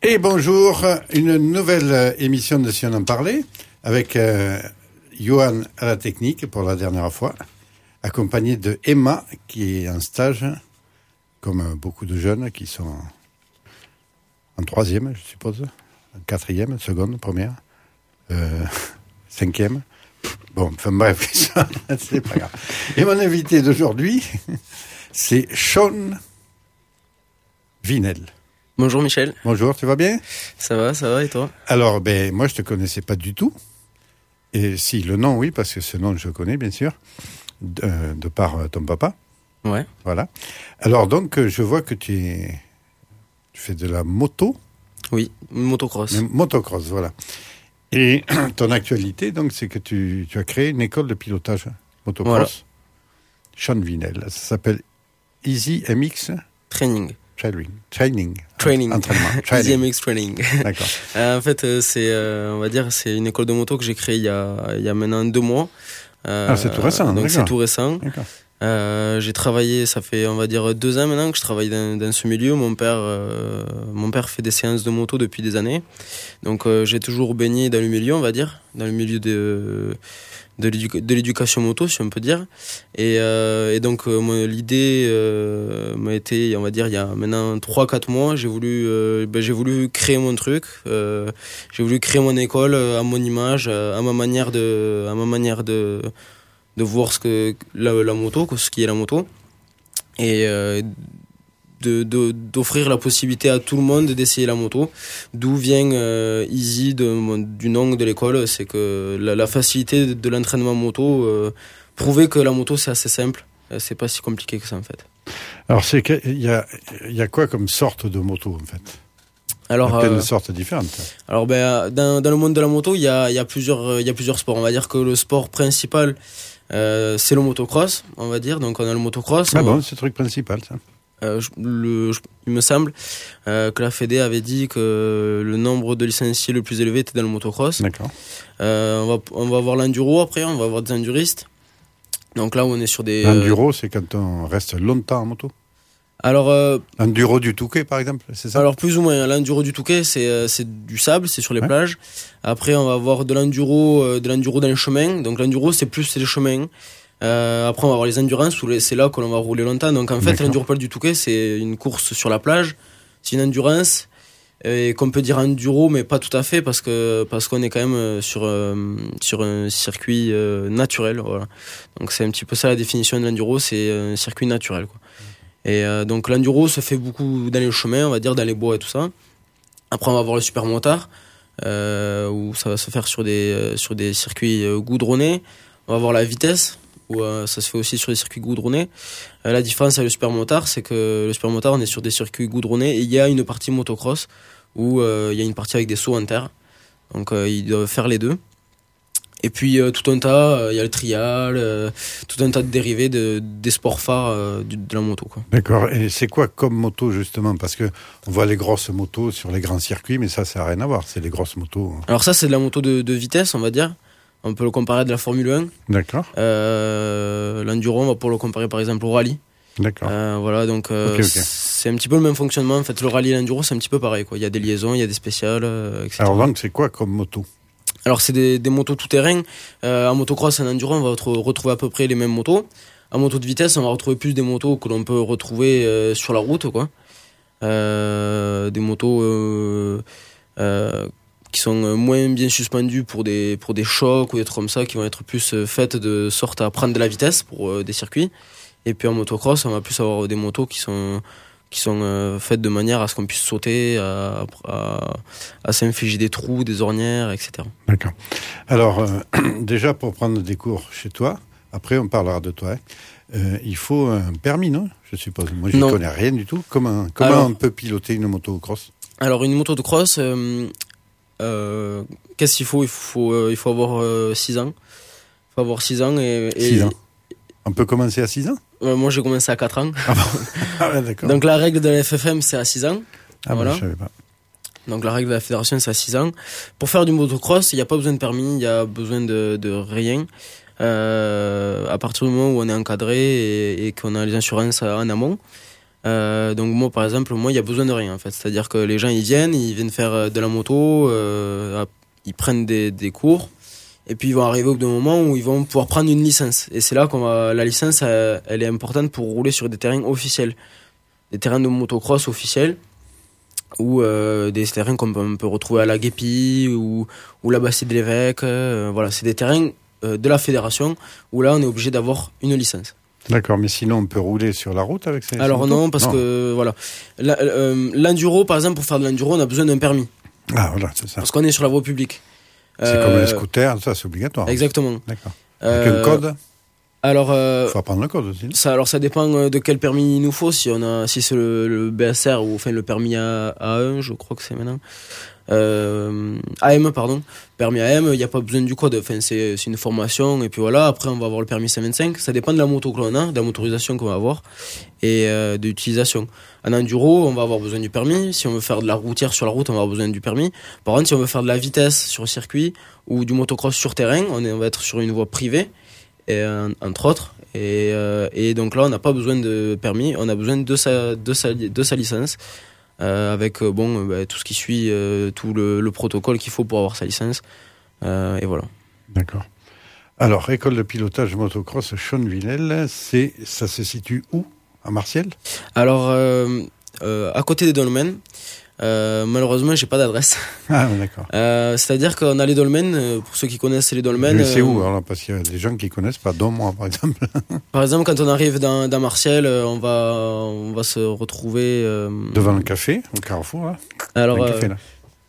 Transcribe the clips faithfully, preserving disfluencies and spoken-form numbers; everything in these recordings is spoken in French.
Et bonjour, une nouvelle émission de Si on en parlait, avec euh, Johan à la technique pour la dernière fois, accompagné de Emma qui est en stage, comme beaucoup de jeunes qui sont en troisième, je suppose, en quatrième, seconde, première, euh, cinquième. Bon, enfin bref, ça, c'est pas grave. Et mon invité d'aujourd'hui, c'est Sean Vinel. Bonjour Michel. Bonjour, tu vas bien? Ça va, ça va et toi? Alors, ben, moi je te connaissais pas du tout. Et si, le nom, oui, parce que ce nom je connais, bien sûr, de, de par ton papa. Ouais. Voilà. Alors donc, je vois que tu, es, tu fais de la moto. Oui, motocross. Motocross, voilà. Et ton actualité, donc, c'est que tu, tu as créé une école de pilotage motocross. Voilà. Sean Vinel. Ça s'appelle Easy M X Training. Training. Training. Training. Entraînement. Training. Easy M X Training. D'accord. euh, en fait, euh, c'est, euh, on va dire, c'est une école de moto que j'ai créée il y a, il y a maintenant deux mois. Euh, ah, c'est tout récent. Donc d'accord. c'est tout récent. D'accord. Euh, j'ai travaillé, ça fait on va dire deux ans maintenant que je travaille dans, dans ce milieu. Mon père, euh, mon père fait des séances de moto depuis des années, donc euh, j'ai toujours baigné dans le milieu, on va dire, dans le milieu de de, l'édu- de l'éducation moto, si on peut dire. Et, euh, et donc euh, moi, l'idée euh, m'a été, on va dire, il y a maintenant trois quatre mois, j'ai voulu, euh, ben, j'ai voulu créer mon truc, euh, j'ai voulu créer mon école à mon image, à ma manière de, à ma manière de de voir ce que la, la moto, ce qui est la moto, et euh, de, de, d'offrir la possibilité à tout le monde d'essayer la moto. D'où vient euh, Easy, de, du nom de l'école, c'est que la, la facilité de, de l'entraînement moto, euh, prouver que la moto c'est assez simple, c'est pas si compliqué que ça en fait. Alors c'est que, il y a, il y a quoi comme sorte de moto en fait? Alors, il y a plein de euh, sortes différentes. Alors ben dans, dans le monde de la moto, il y a, il y a plusieurs, il y a plusieurs sports. On va dire que le sport principal Euh, c'est le motocross, on va dire. Donc on a le motocross. Ah bon, va... c'est le truc principal, ça. Euh, je, le, je, il me semble euh, que la Fédé avait dit que le nombre de licenciés le plus élevé était dans le motocross. D'accord. Euh, on va, on va avoir l'enduro après, on va avoir des enduristes. Donc là, on est sur des. L'enduro, euh... c'est quand on reste longtemps en moto. Alors. Euh... L'enduro du Touquet, par exemple, c'est ça? Alors plus ou moins. L'enduro du Touquet, c'est c'est du sable, c'est sur les ouais. plages. Après, on va avoir de l'enduro, euh, de l'enduro dans les chemins. Donc l'enduro, c'est plus c'est les chemins. Euh, après, on va avoir les endurances où les, c'est là que l'on va rouler longtemps. Donc en fait, D'accord. l'enduro du Touquet, c'est une course sur la plage. C'est une endurance et qu'on peut dire enduro, mais pas tout à fait parce que parce qu'on est quand même sur euh, sur un circuit euh, naturel. Voilà. Donc c'est un petit peu ça la définition de l'enduro, c'est un circuit naturel, quoi. Et euh, donc l'enduro se fait beaucoup dans les chemins, on va dire dans les bois et tout ça. Après on va avoir le super motard euh, où ça va se faire sur des euh, sur des circuits euh, goudronnés. On va avoir la vitesse où euh, ça se fait aussi sur des circuits goudronnés. Euh, la différence avec le super motard, c'est que le super motard on est sur des circuits goudronnés et il y a une partie motocross où euh, il y a une partie avec des sauts en terre. Donc euh, ils doivent faire les deux. Et puis euh, tout un tas, il euh, y a le trial, euh, tout un tas de dérivés de, des sports phares euh, de, de la moto, quoi. D'accord. Et c'est quoi comme moto justement? Parce que on voit les grosses motos sur les grands circuits, mais ça, ça n'a rien à voir. C'est les grosses motos. Alors ça, c'est de la moto de, de vitesse, on va dire. On peut le comparer à de la Formule un. D'accord. Euh, l'enduro, on va pouvoir le comparer par exemple au rallye. D'accord. Euh, voilà, donc euh, okay, okay. c'est un petit peu le même fonctionnement. En fait, le rallye et l'enduro, c'est un petit peu pareil, quoi. Il y a des liaisons, il y a des spéciales, euh, et cetera. Alors donc, c'est quoi comme moto? Alors c'est des, des motos tout-terrain. Euh, en motocross et en enduro, on va retrouver à peu près les mêmes motos. En moto de vitesse, on va retrouver plus des motos que l'on peut retrouver euh, sur la route, quoi. Euh, des motos euh, euh, qui sont moins bien suspendues pour des pour des chocs ou des trucs comme ça, qui vont être plus faites de sorte à prendre de la vitesse pour euh, des circuits. Et puis en motocross, on va plus avoir des motos qui sont qui sont euh, faites de manière à ce qu'on puisse sauter, à, à, à s'infliger des trous, des ornières, et cetera. D'accord. Alors, euh, déjà, pour prendre des cours chez toi, après on parlera de toi, hein, euh, il faut un permis, non? Je suppose. Moi, je ne connais rien du tout. Comment, comment alors, on peut piloter une moto cross? Alors, une moto de cross, euh, euh, qu'est-ce qu'il faut? Il faut, euh, il faut avoir euh, six ans. Il faut avoir six ans. Et, et, six ans. On peut commencer à six ans? Euh, moi, j'ai commencé à quatre ans. Ah bon. Ah ouais, d'accord. Donc, la règle de la F F M, c'est à six ans. Ah voilà. bon, je savais pas. Donc, la règle de la fédération, c'est à six ans. Pour faire du motocross, il n'y a pas besoin de permis, il n'y a besoin de, de rien. Euh, à partir du moment où on est encadré et, et qu'on a les assurances en amont. Euh, donc moi par exemple, moi il y a besoin de rien en fait. C'est-à-dire que les gens ils viennent, ils viennent faire de la moto, euh, ils prennent des, des cours. Et puis ils vont arriver au bout d'un moment où ils vont pouvoir prendre une licence. Et c'est là qu'on va, la licence, elle, elle est importante pour rouler sur des terrains officiels. Des terrains de motocross officiels. Ou euh, des terrains qu'on peut, on peut retrouver à la Guépie ou, ou la Bastide de l'Évêque. Euh, voilà, c'est des terrains euh, de la fédération où là on est obligé d'avoir une licence. D'accord, mais sinon on peut rouler sur la route avec ces Alors motos non, parce non. que voilà. La, euh, l'enduro, par exemple, pour faire de l'enduro, on a besoin d'un permis. Ah voilà, c'est ça. Parce qu'on est sur la voie publique. C'est euh, comme les scooters, ça c'est obligatoire. Exactement. D'accord. Avec euh, un code. Alors, euh, faut apprendre le code aussi. Ça, alors ça dépend de quel permis il nous faut. Si on a, si c'est le, le B S R ou enfin le permis A un, je crois que c'est maintenant. Euh, A M, pardon. Permis A M, il n'y a pas besoin du code. Enfin, c'est, c'est une formation et puis voilà. Après, on va avoir le permis cent vingt-cinq. Ça dépend de la moto que l'on a, de la motorisation qu'on va avoir et euh, de l'utilisation. En enduro, on va avoir besoin du permis. Si on veut faire de la routière sur la route, on va avoir besoin du permis. Par contre, si on veut faire de la vitesse sur le circuit ou du motocross sur terrain, on, est, on va être sur une voie privée, et, entre autres. Et, euh, et donc là, on n'a pas besoin de permis. On a besoin de sa, de sa, de sa licence. Euh, avec euh, bon, bah, tout ce qui suit, euh, tout le, le protocole qu'il faut pour avoir sa licence. Euh, et voilà. D'accord. Alors, école de pilotage motocross Chaunvinel, c'est, ça se situe où ? À Martiel ? Alors, euh, euh, à côté des dolmens. Euh, malheureusement, j'ai pas d'adresse. Ah, d'accord. Euh, c'est-à-dire qu'on a les dolmens, euh, pour ceux qui connaissent les dolmens. Mais c'est euh, où alors, parce qu'il y a des gens qui connaissent pas, dont moi par exemple. Par exemple, quand on arrive dans, dans Martiel, euh, on va, on va se retrouver euh, devant le café, au Carrefour là. Alors, café, euh, là.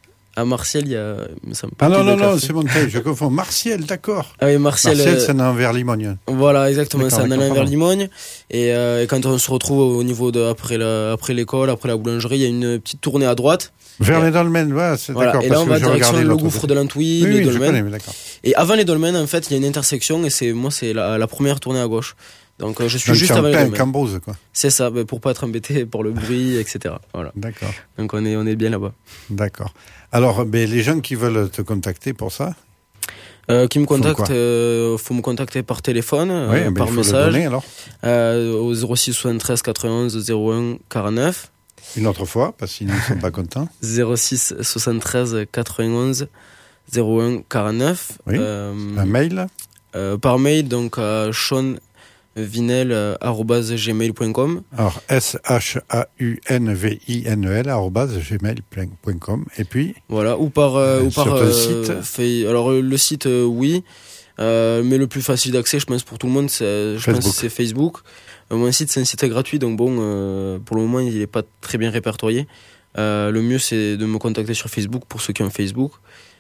À Martiel, il y a. Ça me ah non, non, non, c'est mon thème, je confonds. Martiel, d'accord. Ah oui, Martiel. Martiel, euh... c'est un vers Limogne. Voilà, exactement, c'est un allant vers Limogne. Et, euh, et quand on se retrouve au niveau de, après, la, après l'école, après la boulangerie, il y a une petite tournée à droite. Vers les dolmens, ouais, c'est voilà. d'accord. Et là, on va direction le gouffre de l'Antouille, oui, les oui, dolmens. Je connais, mais d'accord. Et avant les dolmens, en fait, il y a une intersection et c'est, moi, c'est la, la première tournée à gauche. Donc, je suis donc, juste avant les dolmens. C'est un Cambose, quoi. C'est ça, pour pas être embêté par le bruit, et cetera. Voilà. D'accord. Donc, on est, on est bien là-bas. D'accord. Alors, ben, les gens qui veulent te contacter pour ça, euh, qui me contactent, euh, faut me contacter par téléphone, oui, euh, ben, par il faut message, le donner, alors. Euh, au zéro six soixante-treize quatre-vingt-onze zéro un quarante-neuf. Une autre fois, parce qu'ils ne sont pas contents. zéro six soixante-treize quatre-vingt-onze zéro un quarante-neuf. Oui. Euh, un mail. Euh, par mail, donc à chaunvinel arobase gmail point com. Alors, S H A U N V I N E L arobase gmail point com. Et puis. Voilà, ou par, euh, ou par sur ton euh, site. Fait, alors, le site, euh, oui. Euh, mais le plus facile d'accès, je pense, pour tout le monde, c'est, je pense que c'est Facebook. Euh, mon site, c'est un site gratuit, donc bon, euh, pour le moment, il n'est pas très bien répertorié. Euh, le mieux, c'est de me contacter sur Facebook pour ceux qui ont Facebook.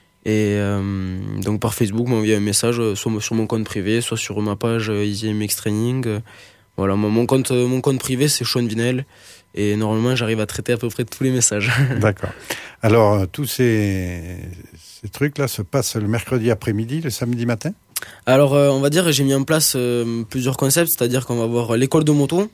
Et euh, donc par Facebook, m'envoyer un message, soit sur mon compte privé, soit sur ma page Easy M X Training. Voilà, mon compte, mon compte privé, c'est Chaunvinel. Et normalement, j'arrive à traiter à peu près tous les messages. D'accord. Alors, tous ces, ces trucs-là se passent le mercredi après-midi, le samedi matin ? Alors, euh, on va dire, j'ai mis en place euh, plusieurs concepts, c'est-à-dire qu'on va avoir l'école de moto,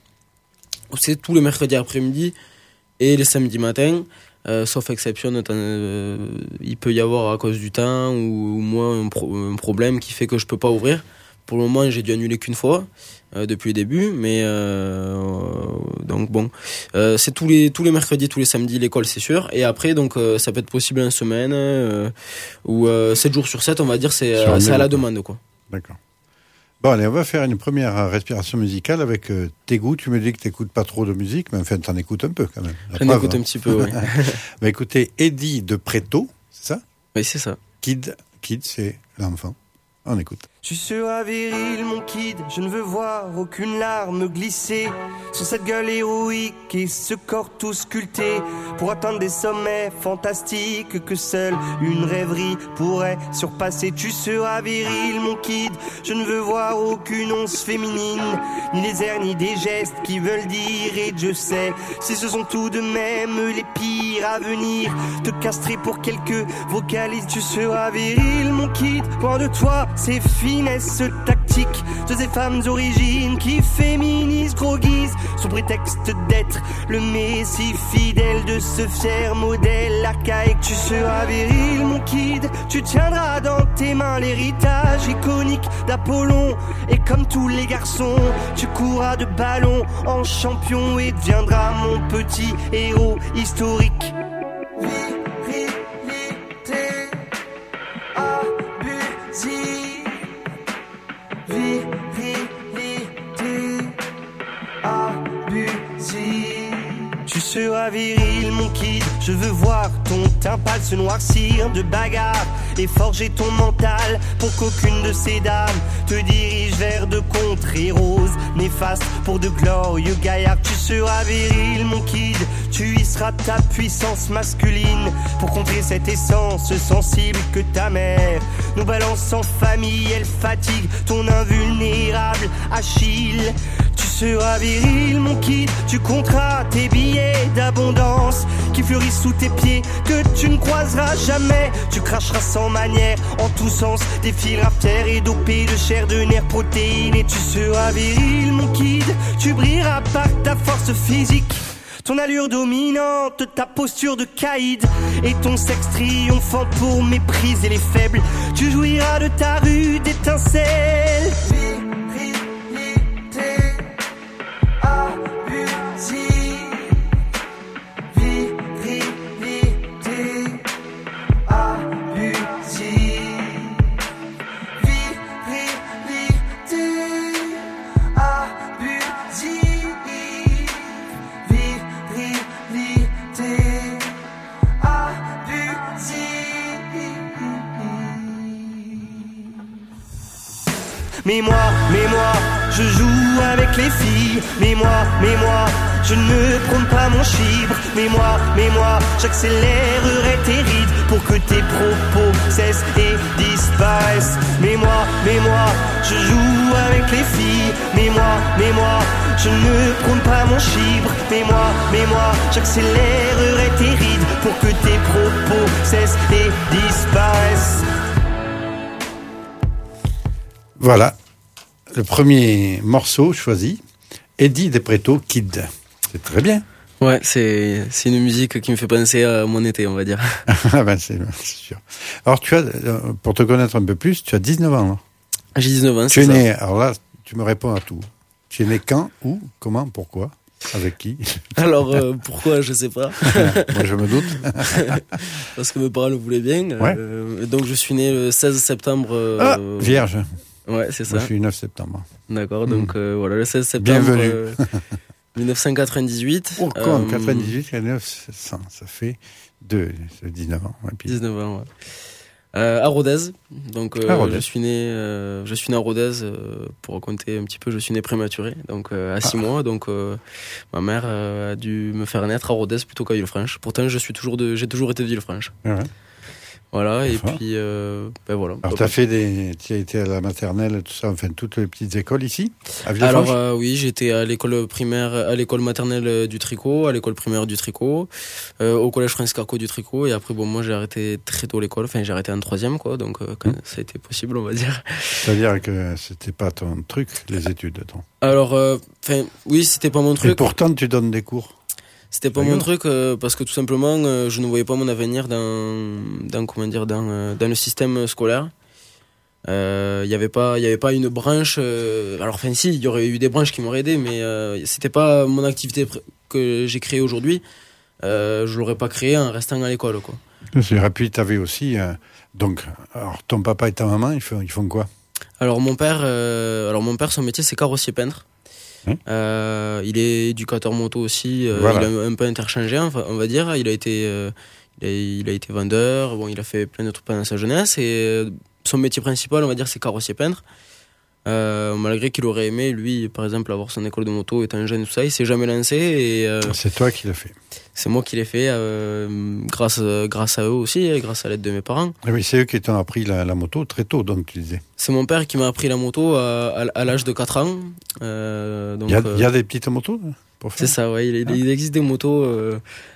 c'est tous les mercredis après-midi et les samedis matins, euh, sauf exception, euh, il peut y avoir à cause du temps ou, ou moi un, pro- un problème qui fait que je peux pas ouvrir. Pour le moment, j'ai dû annuler qu'une fois euh, depuis le début, mais euh, donc bon, euh, c'est tous les tous les mercredis, tous les samedis l'école, c'est sûr. Et après, donc euh, ça peut être possible en semaine euh, ou euh, sept jours sur sept, on va dire, c'est euh, c'est à la demande, quoi. D'accord. Bon, allez, on va faire une première respiration musicale avec euh, tes goûts. Tu me dis que tu n'écoutes pas trop de musique, mais enfin, tu en écoutes un peu quand même. J'en écoute hein. un petit peu, oui. Bah, écoutez, Eddie de Préto, c'est ça ? Oui, c'est ça. Kid, Kid, c'est l'enfant. On écoute. Tu seras viril, mon kid, je ne veux voir aucune larme glisser sur cette gueule héroïque et ce corps tout sculpté pour atteindre des sommets fantastiques que seule une rêverie pourrait surpasser. Tu seras viril, mon kid, je ne veux voir aucune once féminine, ni les airs ni des gestes qui veulent dire et je sais si ce sont tout de même les pires à venir, te castrer pour quelques vocalises. Tu seras viril, mon kid, loin de toi c'est fini. finesse tactique de ces femmes origines qui féminisent, groguisent sous prétexte d'être le messie fidèle de ce fier modèle archaïque. Tu seras viril mon kid, tu tiendras dans tes mains l'héritage iconique d'Apollon, et comme tous les garçons tu courras de ballon en champion et deviendras mon petit héros historique. Tu seras viril mon kid, je veux voir ton teint pâle se noircir de bagarre et forger ton mental pour qu'aucune de ces dames te dirige vers de contrées roses néfastes pour de glorieux gaillards. Tu seras viril mon kid, tu y seras ta puissance masculine pour contrer cette essence sensible que ta mère nous balance en famille. Elle fatigue ton invulnérable Achille. Tu seras viril mon kid, tu compteras tes billets d'abondance qui fleurissent sous tes pieds que tu ne croiseras jamais. Tu cracheras sans manière en tous sens des fils raftaires et dopés de chair, de nerfs, protéines. Et tu seras viril mon kid, tu brilleras par ta force physique, ton allure dominante, ta posture de caïd et ton sexe triomphant pour mépriser les faibles. Tu jouiras de ta rude étincelle. Mais moi, mais moi, je joue avec les filles. Mais moi, mais moi, je ne prône pas mon chibre. Mais moi, mais moi, j'accélérerai tes rides pour que tes propos cessent et disparaissent. Mais moi, mais moi, je joue avec les filles. Mais moi, mais moi, je ne prône pas mon chibre. Mais moi, mais moi, j'accélérerai tes rides pour que tes propos cessent et disparaissent. Voilà, le premier morceau choisi, Eddie De Pretto, Kid. C'est très bien. Ouais, c'est, c'est une musique qui me fait penser à mon été, on va dire. Ah ben c'est, c'est sûr. Alors tu as, pour te connaître un peu plus, tu as dix-neuf ans, là. J'ai dix-neuf ans, tu c'est es ça. né, alors là, tu me réponds à tout. Tu es né quand, où, comment, pourquoi, avec qui? Alors, euh, pourquoi, je sais pas. Moi, je me doute. Parce que mes parents le voulaient bien. Ouais. Euh, donc, je suis né le seize septembre. Euh, Ah, vierge. Ouais, c'est ça. Moi, je suis neuf septembre. D'accord, donc euh, voilà, le seize septembre Bienvenue. euh, dix-neuf cent quatre-vingt-dix-huit. Oh, quoi, euh, quatre-vingt-dix-huit et neuf cents, ça fait deux, c'est dix-neuf ans. Ouais, puis... dix-neuf ans, ouais. Euh, à Rodez. Donc, euh, À Rodez. je suis né, euh, je suis né à Rodez. Euh, pour raconter un petit peu, je suis né prématuré, donc euh, à six Ah. mois. Donc, euh, ma mère euh, a dû me faire naître à Rodez plutôt qu'à Villefranche. Pourtant, je suis toujours de, j'ai toujours été de Villefranche. Ouais, ouais. Voilà, et Enfin. puis, euh, ben voilà. Alors, tu as fait des, tu as été à la maternelle, tout ça, enfin, toutes les petites écoles ici, à Alors Villefranche. euh, oui, j'étais à l'école primaire, à l'école maternelle du Tricot, à l'école primaire du Tricot, euh, au collège Francis Carco du Tricot, et après bon moi j'ai arrêté très tôt l'école, enfin j'ai arrêté en troisième quoi, donc euh, quand Mmh. ça a été possible on va dire. C'est-à-dire que c'était pas ton truc, les études. Ton. Alors enfin euh, oui c'était pas mon Et truc. pourtant, tu donnes des cours. C'était pas D'ailleurs. mon truc euh, parce que tout simplement euh, je ne voyais pas mon avenir dans, dans comment dire dans, euh, dans le système scolaire. Il euh, y avait pas il y avait pas une branche euh, alors enfin si il y aurait eu des branches qui m'auraient aidé mais euh, c'était pas mon activité pr- que j'ai créée aujourd'hui. Euh, je l'aurais pas créé en restant à l'école quoi. Et puis, tu avais aussi, euh, donc, alors ton papa et ta maman, ils font, ils font quoi? Alors mon père euh, alors mon père son métier c'est carrossier peintre. Mmh. Euh, il est éducateur moto aussi, euh, Voilà. il a un peu interchangé, enfin, on va dire. Il a été, euh, il, a, il a été vendeur. Bon, il a fait plein de trucs pendant sa jeunesse et euh, son métier principal, on va dire, c'est carrossier peintre. Euh, malgré qu'il aurait aimé, lui, par exemple, avoir son école de moto étant jeune, tout ça, il s'est jamais lancé et euh, C'est toi qui l'as fait. c'est moi qui l'ai fait euh, grâce, grâce à eux aussi, et grâce à l'aide de mes parents. Ah oui, c'est eux qui t'ont appris la, la moto très tôt, donc tu disais. C'est mon père qui m'a appris la moto à, à, à l'âge de quatre ans. Euh, donc, Il y, a, euh, il y a des petites motos là, pour faire. c'est ça, ouais. Il, il existe des motos euh,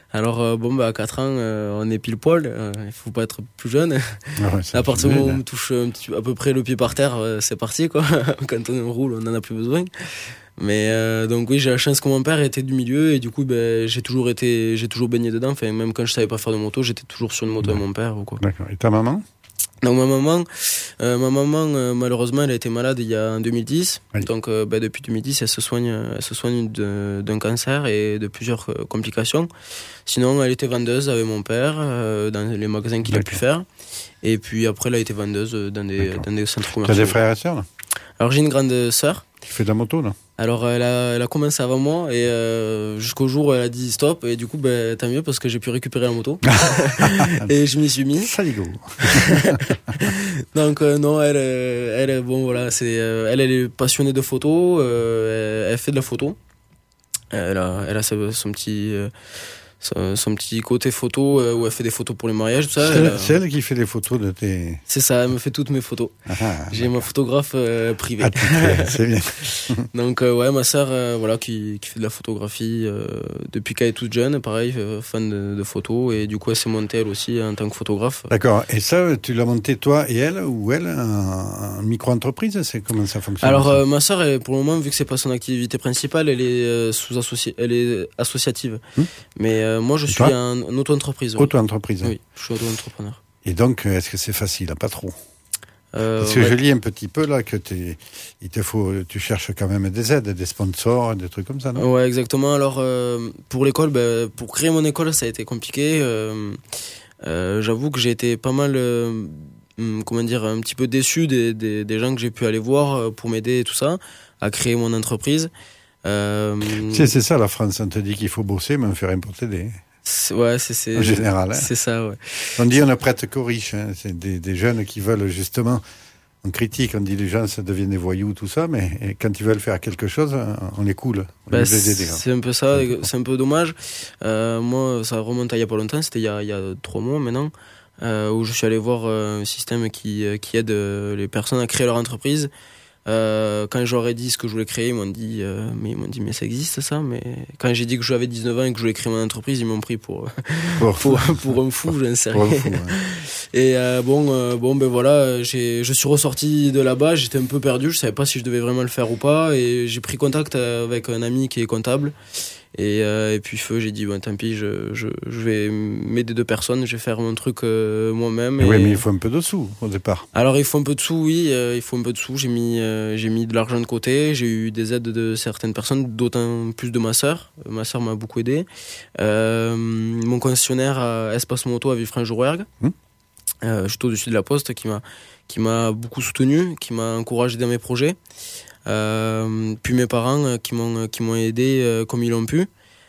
Alors, euh, bon, bah, à quatre ans, euh, on est pile poil. Euh, il faut pas être plus jeune. Ah ouais, à partir du moment où on touche un petit, à peu près le pied par terre, euh, c'est parti, quoi. Quand on roule, on en a plus besoin. Mais euh, donc oui, j'ai la chance que mon père était du milieu et du coup, ben, j'ai toujours été, j'ai toujours baigné dedans. Enfin, même quand je savais pas faire de moto, j'étais toujours sur une moto ouais. avec mon père ou quoi. D'accord. Et ta maman? Donc ma maman, euh, ma maman euh, malheureusement, elle a été malade il y a en deux mille dix. Oui. Donc euh, ben, depuis deux mille dix, elle se soigne, elle se soigne de, d'un cancer et de plusieurs euh, complications. Sinon, elle était vendeuse avec mon père euh, dans les magasins qu'il D'accord. a pu faire. Et puis après, elle a été vendeuse dans des, dans des centres commerciaux. T'as des frères et sœurs là? Alors j'ai une grande sœur. Qui fait de la moto là? Alors elle a, elle a commencé avant moi et euh, jusqu'au jour où elle a dit stop et du coup ben, tant mieux parce que j'ai pu récupérer la moto et je m'y suis mis. Saligo. Donc euh, non elle, elle bon voilà c'est euh, elle elle est passionnée de photo, euh, elle, elle fait de la photo. Elle a elle a son, son petit euh, Son, son petit côté photo euh, où elle fait des photos pour les mariages, tout ça. C'est elle, elle, c'est elle qui fait les photos de tes... C'est ça, elle me fait toutes mes photos. Ah, j'ai d'accord. ma photographe euh, privée. Ah, c'est bien. Donc euh, ouais, ma sœur, euh, voilà, qui, qui fait de la photographie euh, depuis qu'elle est toute jeune, pareil, euh, fan de, de photos, et du coup elle s'est montée elle aussi en tant que photographe. D'accord, et ça, tu l'as monté toi et elle, ou elle, en micro-entreprise, c'est comment ça fonctionne? Alors ça euh, ma sœur, elle, pour le moment, vu que c'est pas son activité principale, elle est euh, sous associée, elle est associative. Hum Mais euh, moi je suis un, un auto-entreprise. Oui. Auto-entreprise. Oui, je suis auto-entrepreneur. Et donc, est-ce que c'est facile? Pas trop. Euh, Parce que ouais. je lis un petit peu là que t'es, il te faut, tu cherches quand même des aides, des sponsors, des trucs comme ça, non? Ouais, exactement. Alors euh, pour l'école, ben, pour créer mon école, ça a été compliqué. Euh, euh, j'avoue que j'ai été pas mal, euh, comment dire, un petit peu déçu des, des, des gens que j'ai pu aller voir pour m'aider et tout ça à créer mon entreprise. Euh, c'est, c'est ça la France, on te dit qu'il faut bosser, mais on fait rien pour t'aider. C'est, ouais, c'est, c'est en général. Hein. C'est ça, ouais. On dit on ne prête qu'aux riches. Hein. C'est des, des jeunes qui veulent justement. On critique, on dit les gens ça devient des voyous, tout ça, mais quand ils veulent faire quelque chose, on les coule. On bah, les c'est, aider, c'est un peu ça, c'est un peu dommage. Euh, moi, ça remonte à il y a pas longtemps, c'était il y a, il y a trois mois maintenant, euh, où je suis allé voir un système qui, qui aide les personnes à créer leur entreprise. Euh, quand j'aurais dit ce que je voulais créer, ils m'ont dit, euh, mais ils m'ont dit, mais ça existe ça. Mais quand j'ai dit que j'avais dix-neuf ans et que je voulais créer mon entreprise, ils m'ont pris pour pour, pour, pour un fou, j'en sais rien. Fou, ouais. Et euh, bon, euh, bon, ben voilà, j'ai, je suis ressorti de là-bas, j'étais un peu perdu, je savais pas si je devais vraiment le faire ou pas, et j'ai pris contact avec un ami qui est comptable. Et, euh, et puis feu, j'ai dit bon tant pis, je, je, je vais m'aider deux personnes, je vais faire mon truc euh, moi-même. Et et... Oui, mais il faut un peu de sous au départ. Alors il faut un peu de sous, oui, euh, il faut un peu de sous. J'ai mis, euh, j'ai mis de l'argent de côté, j'ai eu des aides de certaines personnes, d'autant plus de ma sœur. Ma sœur m'a beaucoup aidé. Euh, mon concessionnaire à Espace Moto à Villefranche-de-Rouergue, hum. euh, juste au-dessus de la poste, qui m'a, qui m'a beaucoup soutenu, qui m'a encouragé dans mes projets. Euh, puis mes parents euh, qui m'ont qui m'ont aidé euh, comme ils l'ont pu.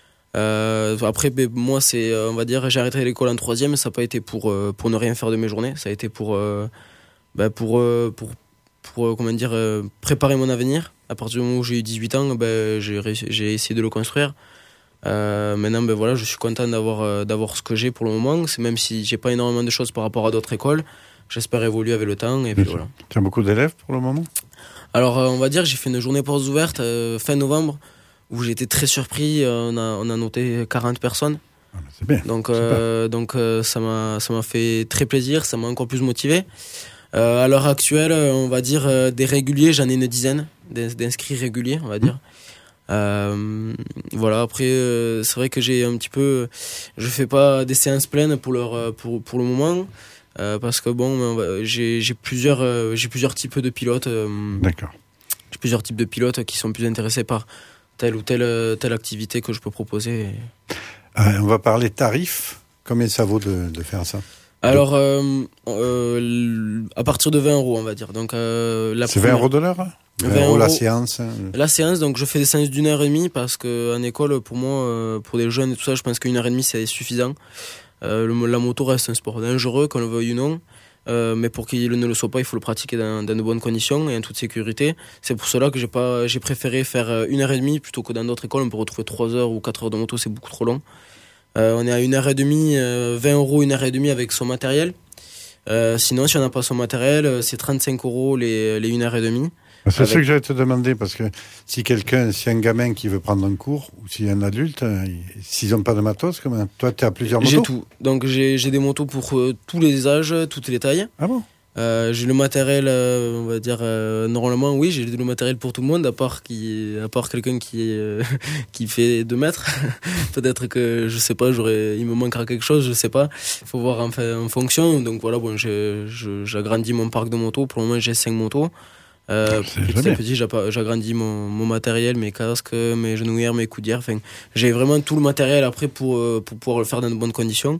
Euh, après ben, moi c'est on va dire j'ai arrêté l'école en troisième, ça n'a pas été pour euh, pour ne rien faire de mes journées, ça a été pour euh, ben, pour, euh, pour pour pour comment dire euh, préparer mon avenir. À partir du moment où j'ai eu dix-huit ans, ben j'ai j'ai essayé de le construire. Euh, maintenant ben voilà, je suis content d'avoir euh, d'avoir ce que j'ai pour le moment, c'est même si j'ai pas énormément de choses par rapport à d'autres écoles. J'espère évoluer avec le temps et puis voilà. Tu as beaucoup d'élèves pour le moment? Alors, euh, on va dire, j'ai fait une journée portes ouvertes euh, fin novembre où j'ai été très surpris. Euh, on a on a noté quarante personnes. Ah, c'est bien. Donc euh, donc euh, ça m'a ça m'a fait très plaisir, ça m'a encore plus motivé. Euh, à l'heure actuelle, on va dire euh, des réguliers, j'en ai une dizaine d'inscrits réguliers, on va dire. Mmh. Euh, voilà. Après, euh, c'est vrai que j'ai un petit peu, je fais pas des séances pleines pour leur pour pour le moment. Euh, parce que bon, j'ai, j'ai plusieurs, euh, j'ai plusieurs types de pilotes. Euh, D'accord. J'ai plusieurs types de pilotes qui sont plus intéressés par telle ou telle, telle activité que je peux proposer. Euh, on va parler tarifs. Combien ça vaut de, de faire ça? Alors, euh, euh, à partir de vingt euros, on va dire. Donc, euh, la c'est première... vingt euros de l'heure? vingt euros la séance? La séance, donc je fais des séances d'une heure et demie parce qu'en école, pour moi, pour des jeunes et tout ça, je pense qu'une heure et demie, c'est suffisant. Euh, le, la moto reste un sport dangereux, qu'on le veuille ou non, euh, mais pour qu'il ne le soit pas, il faut le pratiquer dans, dans de bonnes conditions et en toute sécurité. C'est pour cela que j'ai pas, j'ai préféré faire une heure et demie plutôt que dans d'autres écoles. On peut retrouver trois heures ou quatre heures de moto, c'est beaucoup trop long. Euh, on est à une heure et demie, euh, vingt euros une heure et demie avec son matériel. Euh, sinon, si on n'a pas son matériel, c'est trente-cinq euros les, les une heure et demie. C'est avec... ce que j'allais te demander, parce que si quelqu'un, si un gamin qui veut prendre un cours, ou si un adulte, s'ils n'ont pas de matos, comment? Toi, tu as plusieurs motos? J'ai tout. Donc, j'ai, j'ai des motos pour euh, tous les âges, toutes les tailles. Ah bon? Euh, j'ai le matériel, euh, on va dire, euh, normalement, oui, j'ai le matériel pour tout le monde, à part, qui, à part quelqu'un qui, euh, qui fait deux mètres. Peut-être que, je sais pas, j'aurais, il me manquera quelque chose, je sais pas. Il faut voir en, fait, en fonction. Donc voilà, bon, j'ai, je, j'agrandis mon parc de motos. Pour le moment, j'ai cinq motos. Euh, petit à petit, j'agrandis mon, mon matériel, mes casques, mes genouillères, mes coudières. Enfin, j'ai vraiment tout le matériel après pour, pour pouvoir le faire dans de bonnes conditions.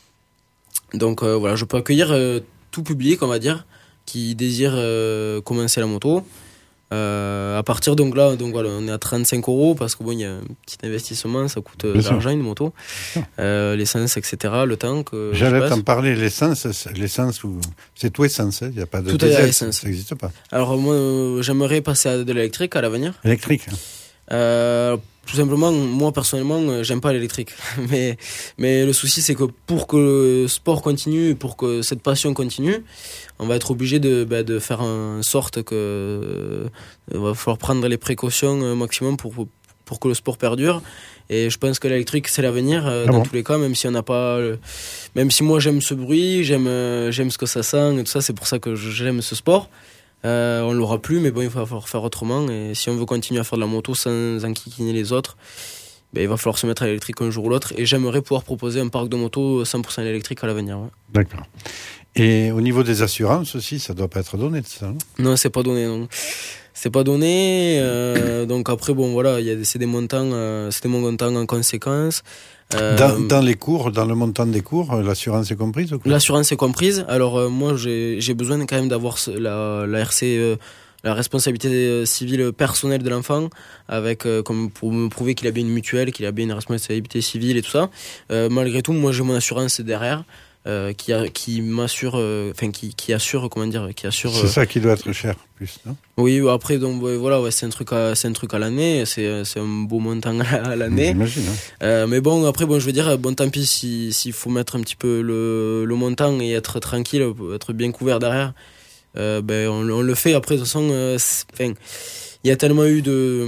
Donc euh, voilà, je peux accueillir euh, tout public, on va dire, qui désire euh, commencer la moto. Euh, à partir donc là, donc voilà, on est à trente-cinq euros parce que bon, il y a un petit investissement, ça coûte de l'argent une moto, euh, l'essence, et cetera. Le temps que j'allais t'en parler, l'essence, l'essence ou c'est tout essence, il n'y a pas de tout diesel, est essence. Ça n'existe pas. Alors moi, euh, j'aimerais passer à de l'électrique à l'avenir. Électrique. Euh, tout simplement, moi personnellement, j'aime pas l'électrique. Mais, mais le souci, c'est que pour que le sport continue, pour que cette passion continue, on va être obligé de, bah, de faire en sorte que euh, il va falloir prendre les précautions au maximum pour, pour que le sport perdure. Et je pense que l'électrique, c'est l'avenir euh, ah dans bon. tous les cas, même si on n'a pas, euh, même si moi j'aime ce bruit, j'aime, euh, j'aime ce que ça sent et tout ça, c'est pour ça que j'aime ce sport. Euh, on l'aura plus, mais bon, il va falloir faire autrement. Et si on veut continuer à faire de la moto sans enquiquiner les autres, ben, il va falloir se mettre à l'électrique un jour ou l'autre. Et j'aimerais pouvoir proposer un parc de moto cent pour cent électrique à l'avenir. Ouais. D'accord. Et au niveau des assurances aussi, ça doit pas être donné de ça, non? Non, c'est pas donné, non. C'est pas donné. Euh, donc après, bon, voilà, y a des, c'est des montants, euh, c'est des montants en conséquence. Euh, dans, dans les cours, dans le montant des cours, l'assurance est comprise ou quoi? L'assurance est comprise. Alors euh, moi, j'ai, j'ai besoin quand même d'avoir la, la R C, euh, la responsabilité civile personnelle de l'enfant, avec euh, comme pour me prouver qu'il a bien une mutuelle, qu'il a bien une responsabilité civile et tout ça. Euh, malgré tout, moi j'ai mon assurance derrière. Euh, qui, a, qui m'assure, enfin euh, qui, qui assure, comment dire, qui assure. C'est euh, ça qui doit être cher, plus, non? Oui, après donc ouais, voilà, ouais, c'est un truc, à, c'est un truc à l'année, c'est, c'est un beau montant à l'année. J'imagine. Hein. Euh, mais bon, après bon, je veux dire, bon, tant pis si s'il faut mettre un petit peu le, le montant et être tranquille, être bien couvert derrière, euh, ben on, on le fait. Après de toute façon, enfin, il y a tellement eu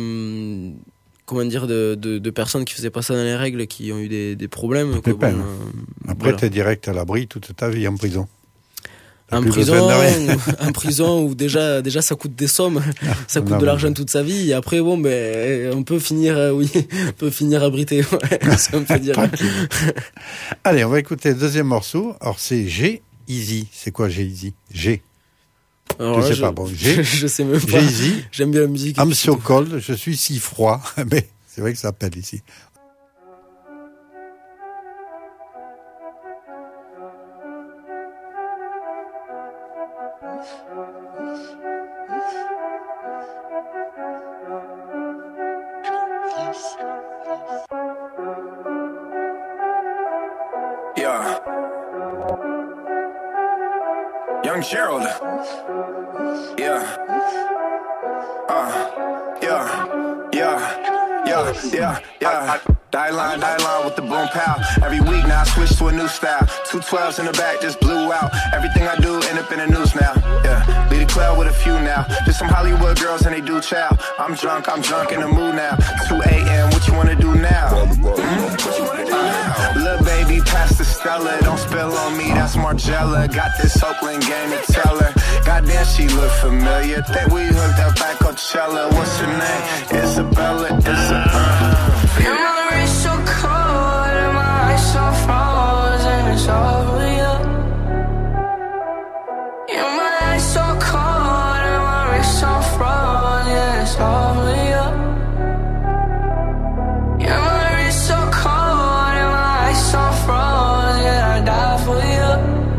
de comment dire, de, de, de personnes qui faisaient pas ça dans les règles, qui ont eu des, des problèmes. Que, bon, euh, Après, voilà. T'es direct à l'abri toute ta vie en prison. T'as en prison, ou, en prison où déjà, déjà ça coûte des sommes, ah, ça coûte de l'argent toute sa vie. Et après, bon, ben, on peut finir, euh, oui, on peut finir abrité. Ouais, ça on peut dire. Allez, on va écouter le deuxième morceau. Alors, c'est G Easy. C'est quoi G Easy? G. Alors je là, sais je, pas, bon, G, je sais même pas. Jay-Z, j'aime bien la musique. I'm so cold, je suis si froid. Mais c'est vrai que ça appelle ici. Yeah. Young Gerald. Yeah. Uh, yeah. Yeah. Yeah. Yeah. Yeah. Die line, die line with the boom pow. Every week now I switch to a new style. Two twelves in the back just blew out. Everything I do end up in the news now. Yeah. Lead a club with a few now. Just some Hollywood girls and they do chow. I'm drunk, I'm drunk in the mood now. two a.m. What you wanna do now? Mm-hmm. Uh, little baby, pass the Stella. Don't spill on me, that's Margella. Got this Oakland game to tell her. Goddamn, she look familiar. Think we hooked up at Coachella. What's her name? Isabella, Isabella. And my wrist so cold and my eyes so frozen. It's over you. And my eyes so cold and my wrist so frozen. It's over you. And my wrist so cold and my eyes so frozen. I die for you.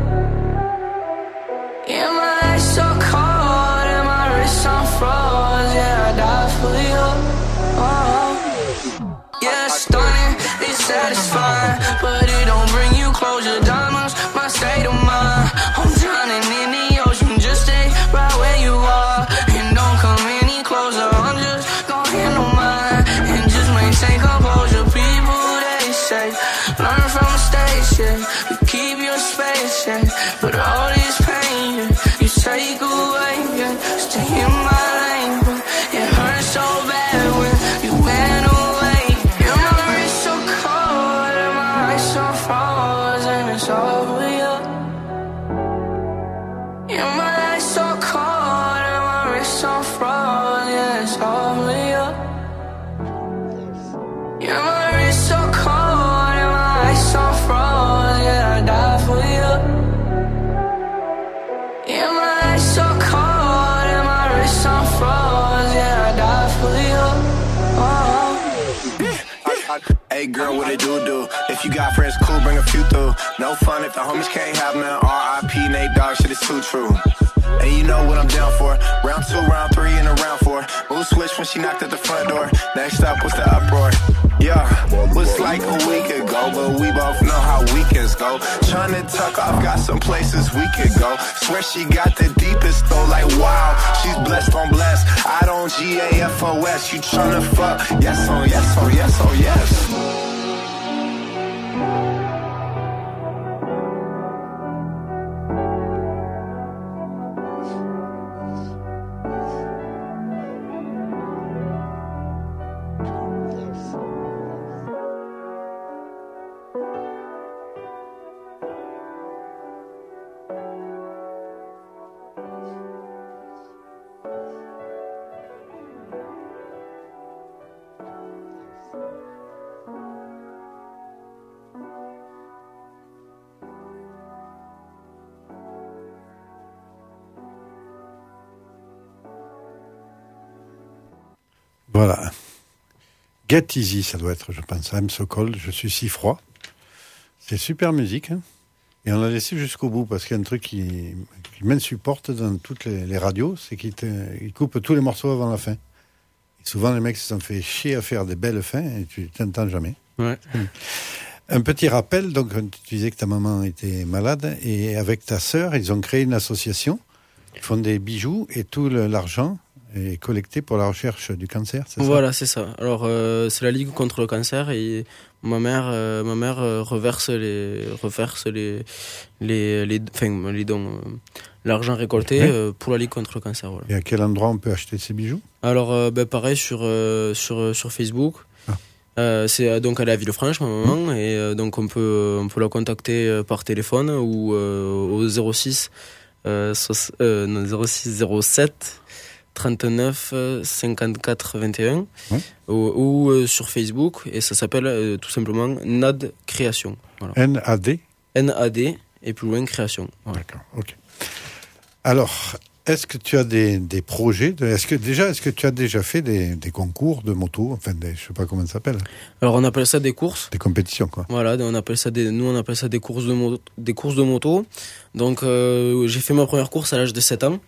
And my eyes so cold and my wrist so frozen. I die for you. Oh. Yeah, stunning, it's satisfying, but it don't bring you closure. Diamonds, my state of mind. I'm drowning in the ocean, just stay right where you are. And don't come any closer, I'm just gonna handle mine. And just maintain composure, people they say. Learn from mistakes, yeah, you keep your space, yeah. But all this pain, yeah, you take away, yeah. Stay in my lane, Hey girl, what it do do? If you got friends, cool, bring a few through. No fun if the homies can't have none. R I P Nate Dogg, shit is too true. And you know what I'm down for. Round two, round three, and a round four. Mood switch when she knocked at the front door. Next up was the uproar. Yeah, was like a week ago, but we both know how weekends go. Tryna tuck off, got some places we could go. Swear she got the deepest though, like wow. She's blessed on blessed. I don't G A F O S. You tryna fuck? Yes, oh yes, oh yes, oh yes. Voilà. Get Easy, ça doit être, je pense. I'm so cold, je suis si froid. C'est super musique. Hein, et on l'a laissé jusqu'au bout parce qu'il y a un truc qui, qui m'insupporte dans toutes les, les radios, c'est qu'ils il coupent tous les morceaux avant la fin. Et souvent, les mecs se sont fait chier à faire des belles fins et tu t'entends jamais. Ouais. Un petit rappel, donc tu disais que ta maman était malade et avec ta sœur, ils ont créé une association. Ils font des bijoux et tout le, l'argent est collecté pour la recherche du cancer, c'est ça ? Voilà, c'est ça. Alors, euh, c'est la Ligue contre le cancer et ma mère, euh, ma mère euh, reverse les, reverse les, les, les, enfin, les dons, euh, l'argent récolté ouais. euh, pour la Ligue contre le cancer. Voilà. Et à quel endroit on peut acheter ces bijoux ? Alors, euh, ben, pareil sur, euh, sur, sur Facebook. Ah. Euh, c'est donc elle est à Villefranche, ma maman, mmh. et euh, donc on peut, on peut la contacter par téléphone ou euh, au zéro six, euh, so, euh, non, zéro six zéro sept trente-neuf cinquante-quatre vingt et un ouais. ou, ou euh, sur Facebook et ça s'appelle euh, tout simplement N A D Création. Voilà. N A D N A D et plus loin Création. Voilà. D'accord, ok. Alors, est-ce que tu as des, des projets de, est-ce que déjà, est-ce que tu as déjà fait des, des concours de moto, enfin, des, je sais pas comment ça s'appelle. Alors on appelle ça des courses. Des compétitions, quoi. Voilà, on appelle ça des, nous on appelle ça des courses de moto, des courses de moto. Donc euh, j'ai fait ma première course à l'âge de sept ans.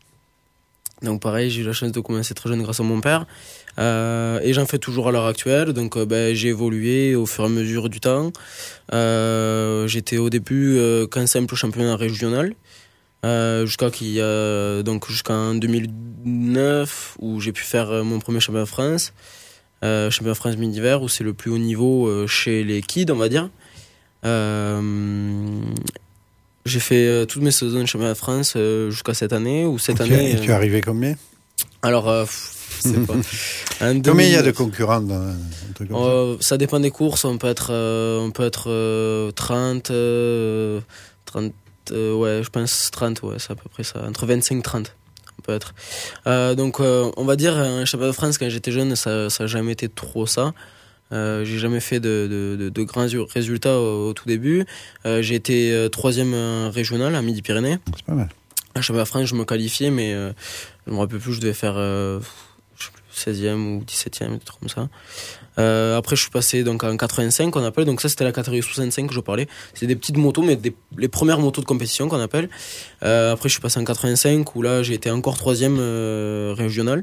Donc pareil, j'ai eu la chance de commencer très jeune grâce à mon père. Euh, et j'en fais toujours à l'heure actuelle. Donc euh, ben, j'ai évolué au fur et à mesure du temps. Euh, j'étais au début euh, qu'un simple championnat régional. Euh, jusqu'à qui, euh, donc jusqu'en deux mille neuf où j'ai pu faire mon premier championnat de France. Euh, championnat de France midi-hiver où c'est le plus haut niveau euh, chez les kids, on va dire. Euh, J'ai fait euh, toutes mes saisons de championnat de France euh, jusqu'à cette année ou cette et année. Tu, et tu es euh... arrivé combien ? Alors, euh, je sais pas. Combien deux mille... il y a de concurrents dans un truc comme euh, ça ? Ça dépend des courses. On peut être, euh, on peut être euh, trente, euh, trente, euh, ouais, je pense trente, ouais, c'est à peu près ça. Entre vingt-cinq et trente, on peut être. Euh, donc, euh, on va dire un championnat de France quand j'étais jeune, ça, ça n'a jamais été trop ça. Euh, j'ai jamais fait de, de, de, de grands résultats au, au tout début. Euh, j'ai été euh, troisième régional à Midi-Pyrénées. C'est pas mal. À championnat de France, je me qualifiais, mais euh, je me rappelle plus, je devais faire euh, je sais plus, seizième ou dix-septième, des trucs comme ça. Euh, après, je suis passé donc en quatre-vingt-cinq, qu'on appelle. Donc ça, c'était la catégorie soixante-cinq que je parlais. C'est des petites motos, mais des, les premières motos de compétition qu'on appelle. Euh, après, je suis passé en quatre-vingt-cinq, où là, j'ai été encore troisième euh, régional.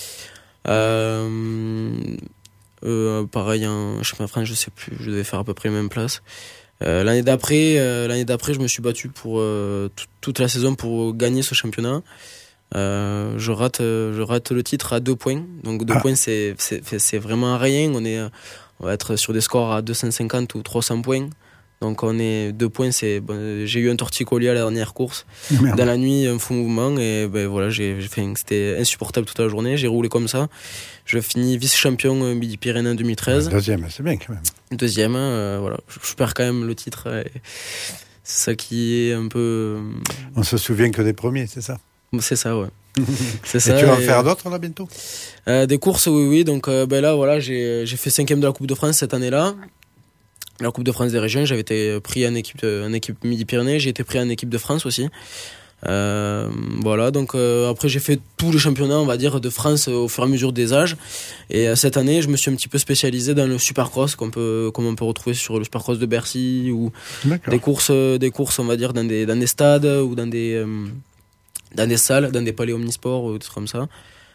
Euh... Euh, pareil, en championnat de France, je sais plus, je devais faire à peu près les mêmes places. Euh, l'année d'après, euh, l'année d'après, je me suis battu pour euh, t- toute la saison pour gagner ce championnat. Euh, je rate, euh, je rate le titre à deux points. Donc deux ah. points, c'est, c'est, c'est vraiment rien. On est, on va être sur des scores à deux cent cinquante ou trois cents points. Donc on est deux points. C'est, bon, j'ai eu un torticolis à la dernière course. Merde. Dans la nuit, un faux mouvement et ben voilà, j'ai, j'ai fait, c'était insupportable toute la journée. J'ai roulé comme ça. Je finis vice-champion Midi-Pyrénées en deux mille treize. Deuxième, c'est bien quand même. Deuxième, euh, voilà. Je, je perds quand même le titre. C'est ça qui est un peu. On se souvient que des premiers, c'est ça. C'est ça, ouais. C'est ça. Et tu vas en et... faire d'autres là bientôt ? euh, Des courses, oui, oui. Donc euh, ben là, voilà, j'ai, j'ai fait cinquième de la Coupe de France cette année-là. La Coupe de France des régions, j'avais été pris en équipe, de, en équipe Midi-Pyrénées. J'ai été pris en équipe de France aussi. Euh, voilà, donc euh, après j'ai fait tous les championnats, on va dire, de France euh, au fur et à mesure des âges. Et euh, cette année, je me suis un petit peu spécialisé dans le supercross, qu'on peut, comme on peut retrouver sur le supercross de Bercy, ou des courses, euh, des courses, on va dire, dans des, dans des stades ou dans des, euh, dans des salles, dans des palais omnisports ou des trucs comme ça.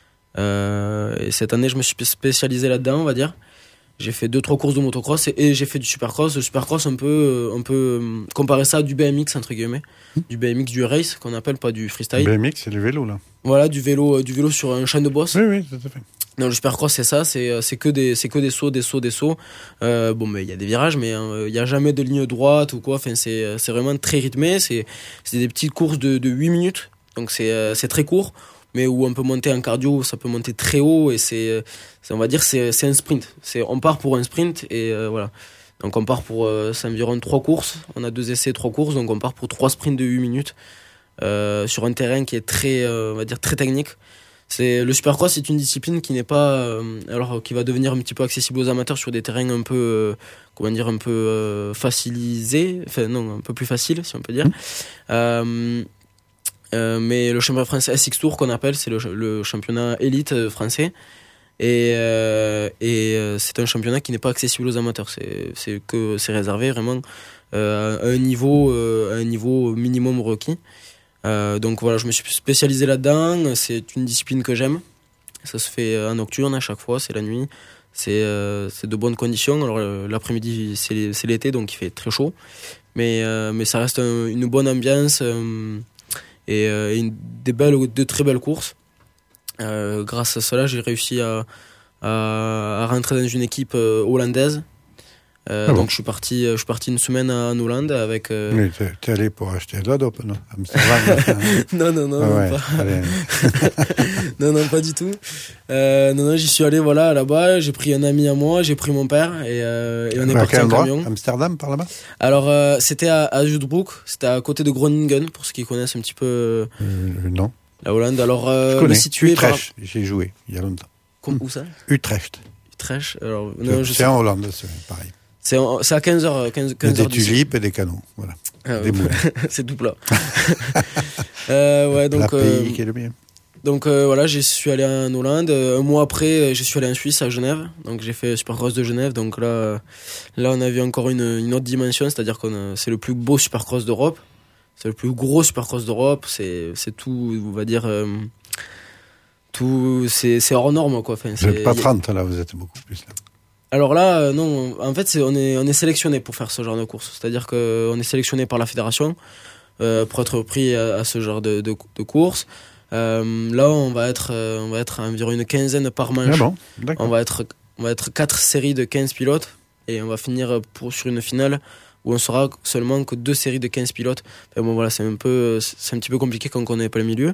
Euh, et cette année, je me suis spécialisé là-dedans, on va dire. J'ai fait deux trois courses de motocross et, et j'ai fait du supercross. Le supercross, on peut, on peut comparer ça à du B M X, entre guillemets. Mmh. Du B M X, du race, qu'on appelle, pas du freestyle. B M X, c'est le vélo, là. Voilà, du vélo, du vélo sur un champ de bosse. Oui, oui, tout à fait. Non, le supercross, c'est ça, c'est, c'est, que, des, c'est que des sauts, des sauts, des sauts. Euh, bon, mais il y a des virages, mais il hein, n'y a jamais de ligne droite ou quoi. Enfin, c'est, c'est vraiment très rythmé. C'est, c'est des petites courses de, de huit minutes. Donc, c'est, c'est très court. Mais où on peut monter en cardio, ça peut monter très haut et c'est, c'est on va dire c'est c'est un sprint. C'est on part pour un sprint et euh, voilà. Donc on part pour euh, c'est environ trois courses. On a deux essais, trois courses, donc on part pour trois sprints de huit minutes euh, sur un terrain qui est très euh, on va dire très technique. C'est le supercross, c'est une discipline qui n'est pas euh, alors qui va devenir un petit peu accessible aux amateurs sur des terrains un peu euh, comment dire un peu euh, facilisés, enfin non un peu plus facile si on peut dire. Mmh. Euh, Euh, mais le championnat français S X Tour qu'on appelle, c'est le, le championnat élite français et, euh, et euh, c'est un championnat qui n'est pas accessible aux amateurs. C'est, c'est que c'est réservé vraiment euh, à un niveau, euh, à un niveau minimum requis. Euh, donc voilà, je me suis spécialisé là-dedans. C'est une discipline que j'aime. Ça se fait en nocturne à chaque fois, c'est la nuit. C'est, euh, c'est de bonnes conditions. Alors l'après-midi, c'est, c'est l'été, donc il fait très chaud, mais euh, mais ça reste un, une bonne ambiance. Euh, et, euh, et une, des belles, de très belles courses. Euh, grâce à cela, j'ai réussi à, à, à rentrer dans une équipe euh, hollandaise. Euh, ah bon. Donc je suis parti, je suis parti une semaine en Hollande avec. Euh... Mais t'es, t'es allé pour acheter de la dope, non? Amsterdam. non non non, ah non, ouais, pas. non non pas du tout. Euh, non non, j'y suis allé voilà là-bas. J'ai pris un ami à moi, j'ai pris mon père et, euh, et on est à parti en camion. Amsterdam par là-bas. Alors euh, c'était à, à Zuidbroek, c'était à côté de Groningen pour ceux qui connaissent un petit peu. Euh, non. La Hollande. Alors euh, je connais. situé Utrecht. Par... J'ai joué il y a longtemps. Comme, où ça? Utrecht. Utrecht. Alors non, je c'est sais en Hollande, c'est pareil. C'est, en, c'est à quinze heures, quinze, quinze des heures tulipes et des canons, voilà. Ah, des moulins. C'est tout plat. euh, ouais, donc, la pays euh, qui est le bien. Donc euh, voilà, je suis allé en Hollande. Un mois après, je suis allé en Suisse, à Genève. Donc j'ai fait Supercross de Genève. Donc là, là on a vu encore une, une autre dimension, c'est-à-dire que c'est le plus beau Supercross d'Europe. C'est le plus gros Supercross d'Europe. C'est, c'est tout, on va dire, euh, tout, c'est, c'est hors norme, quoi. Enfin, vous n'êtes pas trente là, vous êtes beaucoup plus là. Alors là, euh, non, en fait, c'est, on est, on est sélectionné pour faire ce genre de course. C'est-à-dire qu'on est sélectionné par la fédération euh, pour être pris à, à ce genre de, de, de course. Euh, là, on va être, euh, on va être à environ une quinzaine par manche. Ah bon, d'accord. On va être, on va être quatre séries de quinze pilotes et on va finir pour, sur une finale où on sera seulement que deux séries de quinze pilotes. Enfin, bon, voilà, c'est un peu, c'est un petit peu compliqué quand on connaît pas le milieu.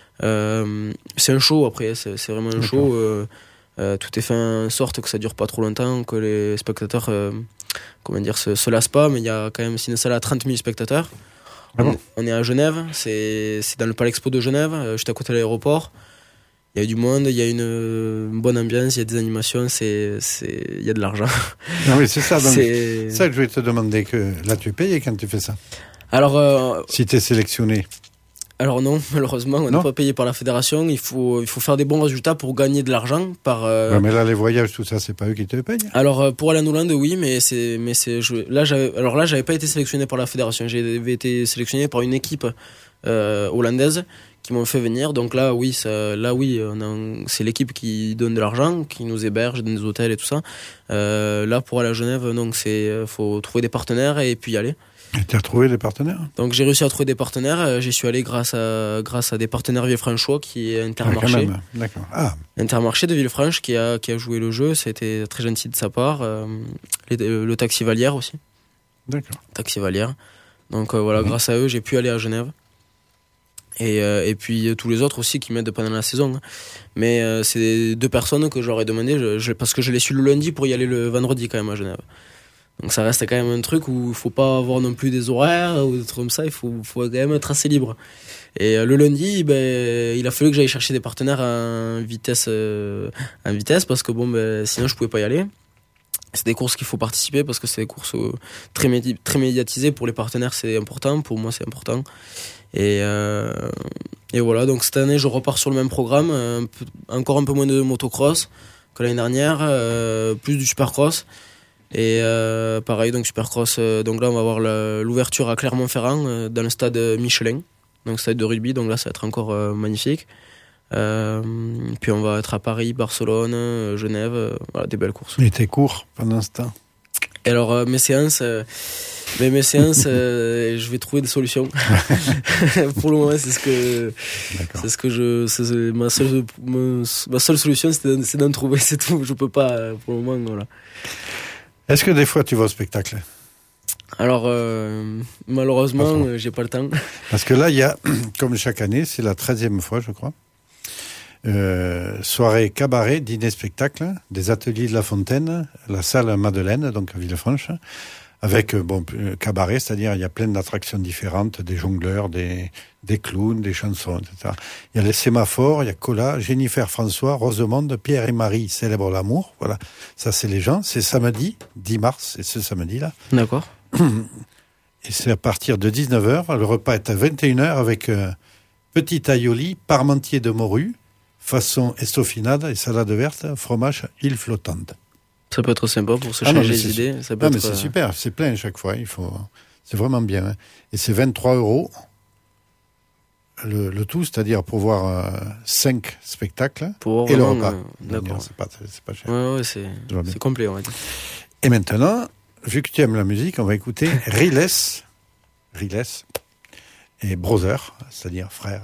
Euh, c'est un show après, c'est, c'est vraiment un d'accord. show. Euh, Euh, tout est fait en sorte que ça dure pas trop longtemps, que les spectateurs euh, comment dire, se, se lassent pas, mais il y a quand même c'est une salle à trente mille spectateurs. Ah bon. on, on est à Genève, c'est, c'est dans le Palexpo de Genève, euh, juste à côté de l'aéroport. Il y a du monde, il y a une, une bonne ambiance, il y a des animations, c'est, c'est, il y a de l'argent. Non, mais c'est ça, donc, c'est ça que je vais te demander, que là tu es payé quand tu fais ça. Alors, euh, si tu es sélectionné. Alors non, malheureusement, on n'est pas payé par la fédération. Il faut, il faut faire des bons résultats pour gagner de l'argent. Par, euh... ouais, mais là, les voyages, tout ça, c'est pas eux qui te payent. Alors euh, pour aller en Hollande, oui, mais c'est, mais c'est, je, là, j'avais, alors là, j'avais pas été sélectionné par la fédération. J'avais été sélectionné par une équipe euh, hollandaise qui m'ont fait venir. Donc là, oui, ça, là, oui, on a, c'est l'équipe qui donne de l'argent, qui nous héberge, donne des hôtels et tout ça. Euh, là, pour aller à Genève, donc c'est, faut trouver des partenaires et puis y aller. Et tu as trouvé des partenaires? Donc j'ai réussi à trouver des partenaires. J'y suis allé grâce à, grâce à des partenaires Villefranchois qui est Intermarché. Ah, quand même. D'accord. Ah. Intermarché de Villefranche qui a, qui a joué le jeu. C'était très gentil de sa part. Euh, les, le Taxi Valière aussi. D'accord. Taxi Valière. Donc euh, voilà, mmh. grâce à eux, j'ai pu aller à Genève. Et, euh, et puis tous les autres aussi qui m'aident pendant la saison. Mais euh, c'est deux personnes que j'aurais demandé je, je, parce que je l'ai su le lundi pour y aller le vendredi quand même à Genève. Donc ça reste quand même un truc où il faut pas avoir non plus des horaires ou des trucs comme ça, il faut, faut quand même être assez libre. Et euh, le lundi, ben, il a fallu que j'aille chercher des partenaires en vitesse, euh, en vitesse parce que bon, ben, sinon je pouvais pas y aller. c'est des courses qu'il faut participer parce que c'est des courses très, médi- très médiatisées. Pour les partenaires, c'est important. Pour moi, c'est important. Et, euh, et voilà, donc cette année, je repars sur le même programme. Un peu, encore un peu moins de motocross que l'année dernière, euh, plus du supercross. Et euh, pareil, donc supercross. Euh, donc là, on va avoir la, l'ouverture à Clermont-Ferrand, euh, dans le stade Michelin, donc stade de rugby. Donc là, ça va être encore euh, magnifique. Euh, puis on va être à Paris, Barcelone, euh, Genève, euh, voilà, des belles courses. Et t'es court pendant ce temps. Et alors euh, mes séances, euh, mais mes séances, euh, je vais trouver des solutions. Pour le moment, c'est ce que, D'accord. c'est ce que je, c'est, c'est ma seule, ma, ma seule solution, c'est, c'est d'en trouver, c'est tout. Je peux pas euh, pour le moment, voilà. Est-ce que des fois tu vas au spectacle? Alors euh, malheureusement, euh, j'ai pas le temps. Parce que là, il y a, comme chaque année, c'est la treizième fois, je crois. Euh, soirée cabaret, dîner spectacle, des ateliers de La Fontaine, la salle Madeleine, donc à Villefranche, avec bon cabaret, c'est-à-dire il y a plein d'attractions différentes, des jongleurs, des des clowns, des chansons, et cetera. Il y a les sémaphores, il y a Cola, Jennifer François, Rosemonde, Pierre et Marie célèbrent l'amour, voilà. Ça c'est les gens, c'est samedi, dix mars, c'est ce samedi-là. D'accord. Et c'est à partir de dix-neuf heures, le repas est à vingt et une heures avec euh, petit aioli, parmentier de morue, façon estoffinade et salade verte, fromage, île flottante. Ça peut être sympa pour se ah changer non, les idées. Ça peut ah être... mais c'est super, c'est plein chaque fois. Il faut, c'est vraiment bien. Hein. Et c'est vingt-trois euros le, le tout, c'est-à-dire pour voir euh, cinq spectacles pour et le repas. Euh, d'accord. C'est pas, c'est pas cher. Ouais, ouais, c'est, c'est complet, on va dire. Et maintenant, vu que tu aimes la musique, on va écouter Riles, Riles et Brother, c'est-à-dire frère.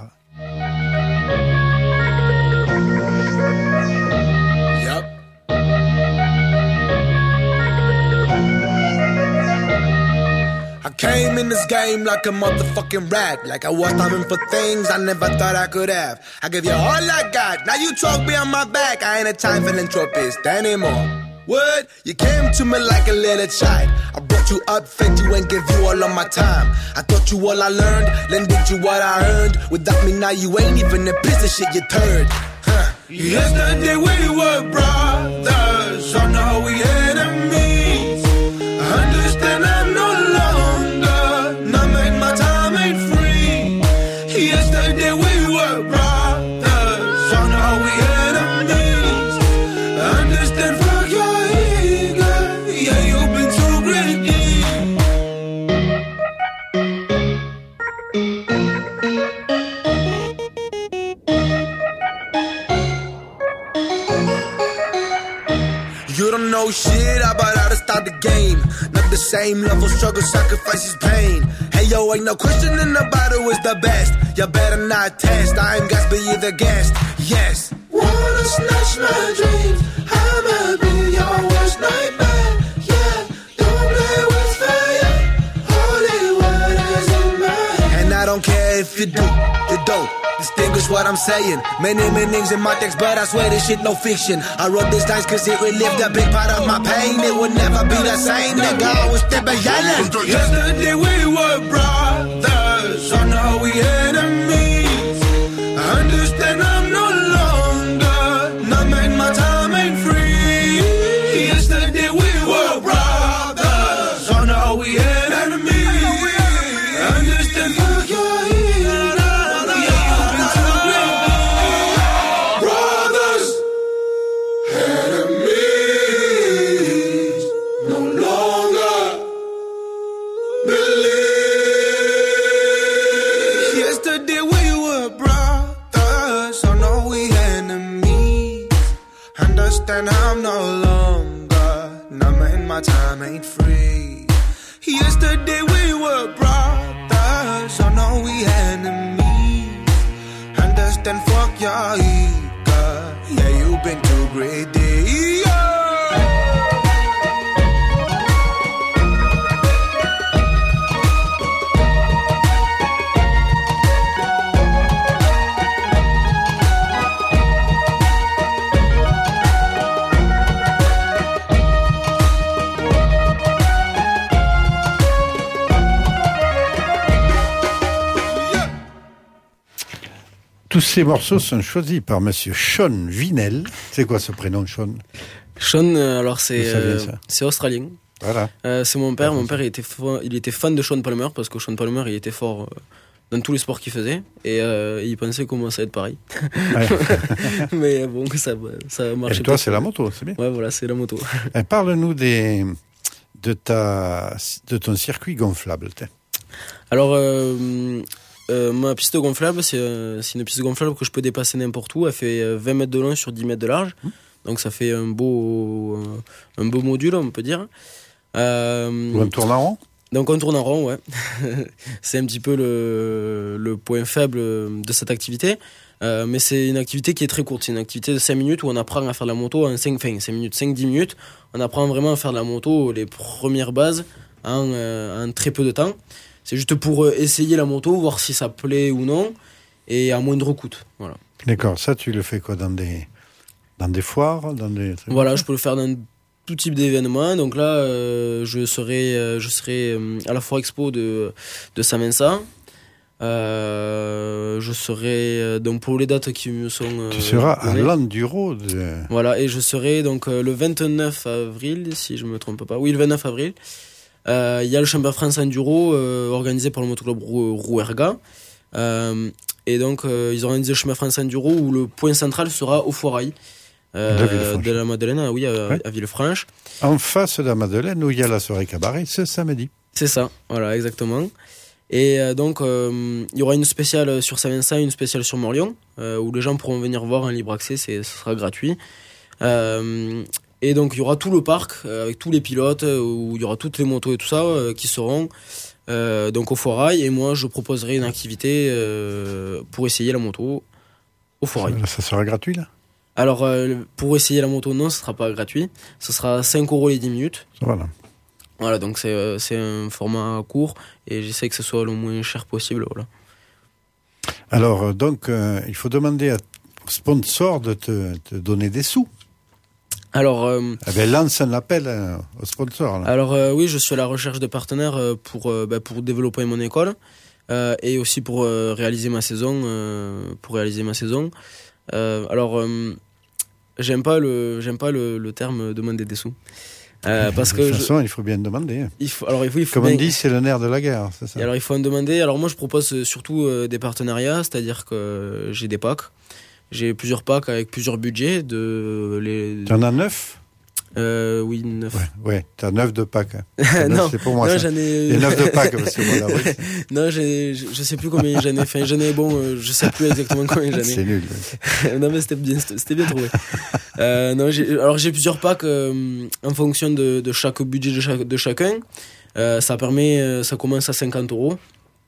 I came in this game like a motherfucking rat. Like I was starving for things I never thought I could have. I give you all I got, now you talk behind my back. I ain't a time philanthropist anymore. What? You came to me like a little child. I brought you up, fed you and gave you all of my time. I taught you all I learned, lended you what I earned. Without me now you ain't even a piece of shit, you turd. Huh. Yesterday we were brothers, so now we enemies. I understand I'm no longer, now make my time ain't free. Yesterday we were brothers, so now we enemies. I understand fuck your ego, yeah you've been too greedy. You don't know shit about how to start the game. Not the same level, struggle, sacrifices, pain. Hey yo, ain't no question in the battle is the best. You better not test, I ain't gas, but you the guest. Yes. Wanna snatch my dreams, I'ma be your worst nightmare. Yeah, don't play with fire, holy water's in my head. And I don't care if you do, you don't. Distinguish what I'm saying. Many meanings in my text, but I swear this shit no fiction. I wrote this lines cause it relived a big part of my pain. It would never be the same, nigga, I was still yelling. Yesterday we were brothers, so now we enemies. I understand I'm no longer, now make my time ain't free. Yesterday we were brothers, so now we enemies. I understand fuck your head. And I'm no longer, now man, my time ain't free. Yesterday we were brothers, so now we enemies. Understand, fuck your ego, yeah, you've been too greedy. Yeah. Tous ces morceaux sont choisis par monsieur Sean Vinel. C'est quoi ce prénom, Sean? Sean, euh, alors c'est, Ça vient, euh, ça. c'est australien. Voilà. Euh, c'est mon père. Ah, Mon c'est père, il était, fa- il était fan de Sean Palmer parce que Sean Palmer, il était fort euh, dans tous les sports qu'il faisait et euh, il pensait comment ça allait être pareil. Ouais. Mais bon, ça, ça marchait. Et toi, pas. c'est la moto, c'est bien. Ouais, voilà, c'est la moto. Et parle-nous des, de, ta, de ton circuit gonflable. T'es. Alors, euh, euh, ma piste gonflable, c'est, euh, c'est une piste gonflable que je peux dépasser n'importe où. Elle fait euh, vingt mètres de long sur dix mètres de large. Mmh. Donc, ça fait un beau, euh, un beau module, on peut dire. Euh, Ou un tour en rond. Donc, on tourne en rond, ouais. C'est un petit peu le, le point faible de cette activité. Euh, mais c'est une activité qui est très courte. C'est une activité de cinq minutes où on apprend à faire de la moto en cinq, enfin, cinq minutes, cinq dix minutes. On apprend vraiment à faire de la moto, les premières bases, en, euh, en très peu de temps. C'est juste pour essayer la moto, voir si ça plaît ou non, et à moindre coût. Voilà. D'accord, ça tu le fais quoi, dans des, dans des foires, dans des trucs. Voilà, je peux le faire dans tout type d'événements. Donc là, euh, je serai, euh, je serai euh, à la Foire Expo de, de Samensa. Euh, je serai euh, donc pour les dates qui me sont. Euh, tu seras données. à l'Enduro. De... Voilà, et je serai donc euh, le vingt-neuf avril, si je me trompe pas. Oui, le vingt-neuf avril. Il euh, y a le Championnat France Enduro euh, organisé par le motoclub Rouerga. Euh, et donc, euh, ils ont organisé le Championnat France Enduro où le point central sera au Foirail euh, de la Madeleine, oui, à, ouais. à Villefranche. En face de la Madeleine, où il y a la soirée cabaret, ce samedi. C'est ça, voilà, exactement. Et euh, donc, euh, il y aura une spéciale sur Saint-Vincent, une spéciale sur Morlion, euh, où les gens pourront venir voir en libre accès, c'est, ce sera gratuit. Euh, Et donc il y aura tout le parc euh, avec tous les pilotes, euh, où il y aura toutes les motos et tout ça euh, qui seront euh, donc au Foirail. Et moi je proposerai une activité euh, pour essayer la moto au Foirail. Ça, ça sera gratuit là ? Alors euh, pour essayer la moto, non, ce sera pas gratuit. Ce sera cinq euros les dix minutes. Voilà. Voilà, donc c'est, euh, c'est un format court et j'essaie que ce soit le moins cher possible. Voilà. Alors donc euh, il faut demander à sponsor de te, te donner des sous. Alors, euh, eh ben, lance un appel euh, au sponsor. Là. Alors euh, oui, je suis à la recherche de partenaires euh, pour euh, bah, pour développer mon école euh, et aussi pour euh, réaliser ma saison. Euh, pour réaliser ma saison. Euh, alors, euh, j'aime pas le j'aime pas le, le terme demander des sous. Euh, parce de que toute façon, je, il faut bien demander. Il faut, alors il faut, il faut Comme bien, on dit, c'est le nerf de la guerre. C'est ça. Et alors il faut en demander. Alors moi, je propose surtout euh, des partenariats, c'est-à-dire que j'ai des packs. J'ai plusieurs packs avec plusieurs budgets. De les... Tu en as neuf ? Euh, oui, neuf. Ouais, ouais, t'as neuf de Pâques. Hein. non, c'est pour moi. Non, ça. j'en ai. Les neuf de Pâques, parce que moi, là, oui. Non, j'ai, je, je sais plus combien j'en ai. Enfin, j'en ai, bon, euh, je sais plus exactement combien j'en ai. C'est nul. Non, mais c'était bien, c'était bien trouvé. euh, non, j'ai, alors j'ai plusieurs packs euh, en fonction de, de chaque budget de, chaque, de chacun. Euh, ça permet, ça commence à cinquante euros.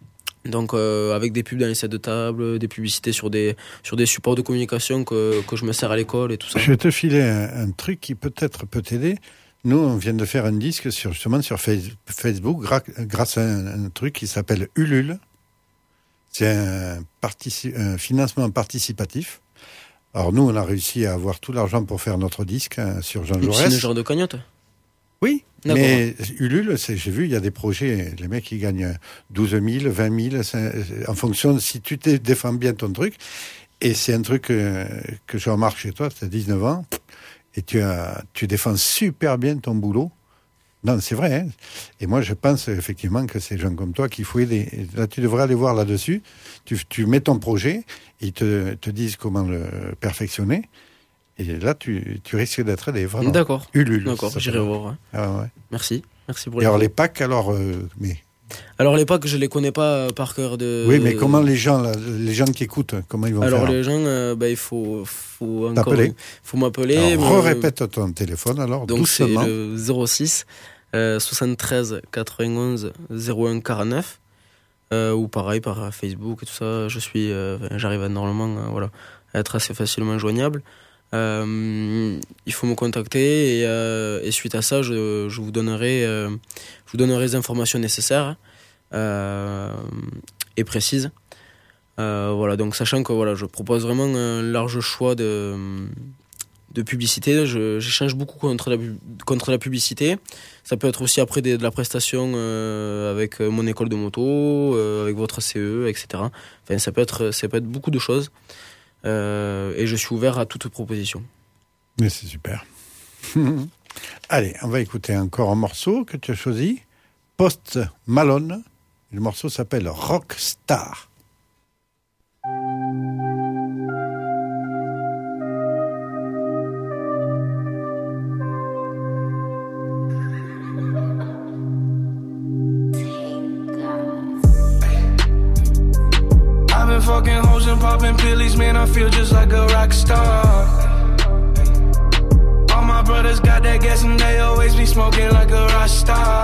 Donc euh, avec des pubs dans les sets de table, des publicités sur des sur des supports de communication que que je me sers à l'école et tout ça. Je vais te filer un, un truc qui peut-être peut t'aider. Nous, on vient de faire un disque sur justement sur Facebook grâce à un, un truc qui s'appelle Ulule. C'est un, partici- un financement participatif. Alors nous, on a réussi à avoir tout l'argent pour faire notre disque hein, sur Jean Jaurès. C'est le genre de cagnotte. Oui, D'accord. Mais Ulule, c'est, j'ai vu, il y a des projets, les mecs, ils gagnent douze mille, vingt mille, en fonction de si tu te défends bien ton truc. Et c'est un truc que, que je remarque chez toi, tu as dix-neuf ans, et tu, as, tu défends super bien ton boulot. Non, c'est vrai. Hein. Et moi, je pense effectivement que c'est gens comme toi qu'il faut aider. Et là, tu devrais aller voir là-dessus. Tu, tu mets ton projet, ils te, te disent comment le perfectionner. Et là, tu, tu risques d'être aidé, vraiment. D'accord. Ulule. D'accord, j'irai voir. Ouais. Ah, ouais. Merci. Merci pour et les alors, les packs, alors, euh, mais... Alors, les packs, je les connais pas par cœur de... Oui, mais comment les gens, là, les gens qui écoutent, comment ils vont alors, faire? Alors, les gens, euh, bah, il faut, faut encore... T'appeler. faut m'appeler. Alors, me... répète ton téléphone, alors, donc, doucement. c'est le zéro six euh, soixante-treize quatre-vingt-onze zéro un quarante-neuf. Euh, ou pareil, par Facebook et tout ça. Je suis... Euh, j'arrive à, normalement, euh, voilà, à être assez facilement joignable. Euh, il faut me contacter et, euh, et suite à ça je, je vous donnerai euh, je vous donnerai les informations nécessaires euh, et précises euh, voilà, donc sachant que voilà, je propose vraiment un large choix de, de publicité. Je, j'échange beaucoup contre la, contre la publicité. Ça peut être aussi après des, de la prestation euh, avec mon école de moto, euh, avec votre C E, etc. Enfin, ça peut être, ça peut être beaucoup de choses. Euh, et je suis ouvert à toute proposition. Mais c'est super. Allez, on va écouter encore un morceau que tu as choisi. Post Malone. Le morceau s'appelle Rockstar. I've been fucking hoes and popping pillies, man, I feel just like a rock star. All my brothers got that gas and they always be smoking like a rock star.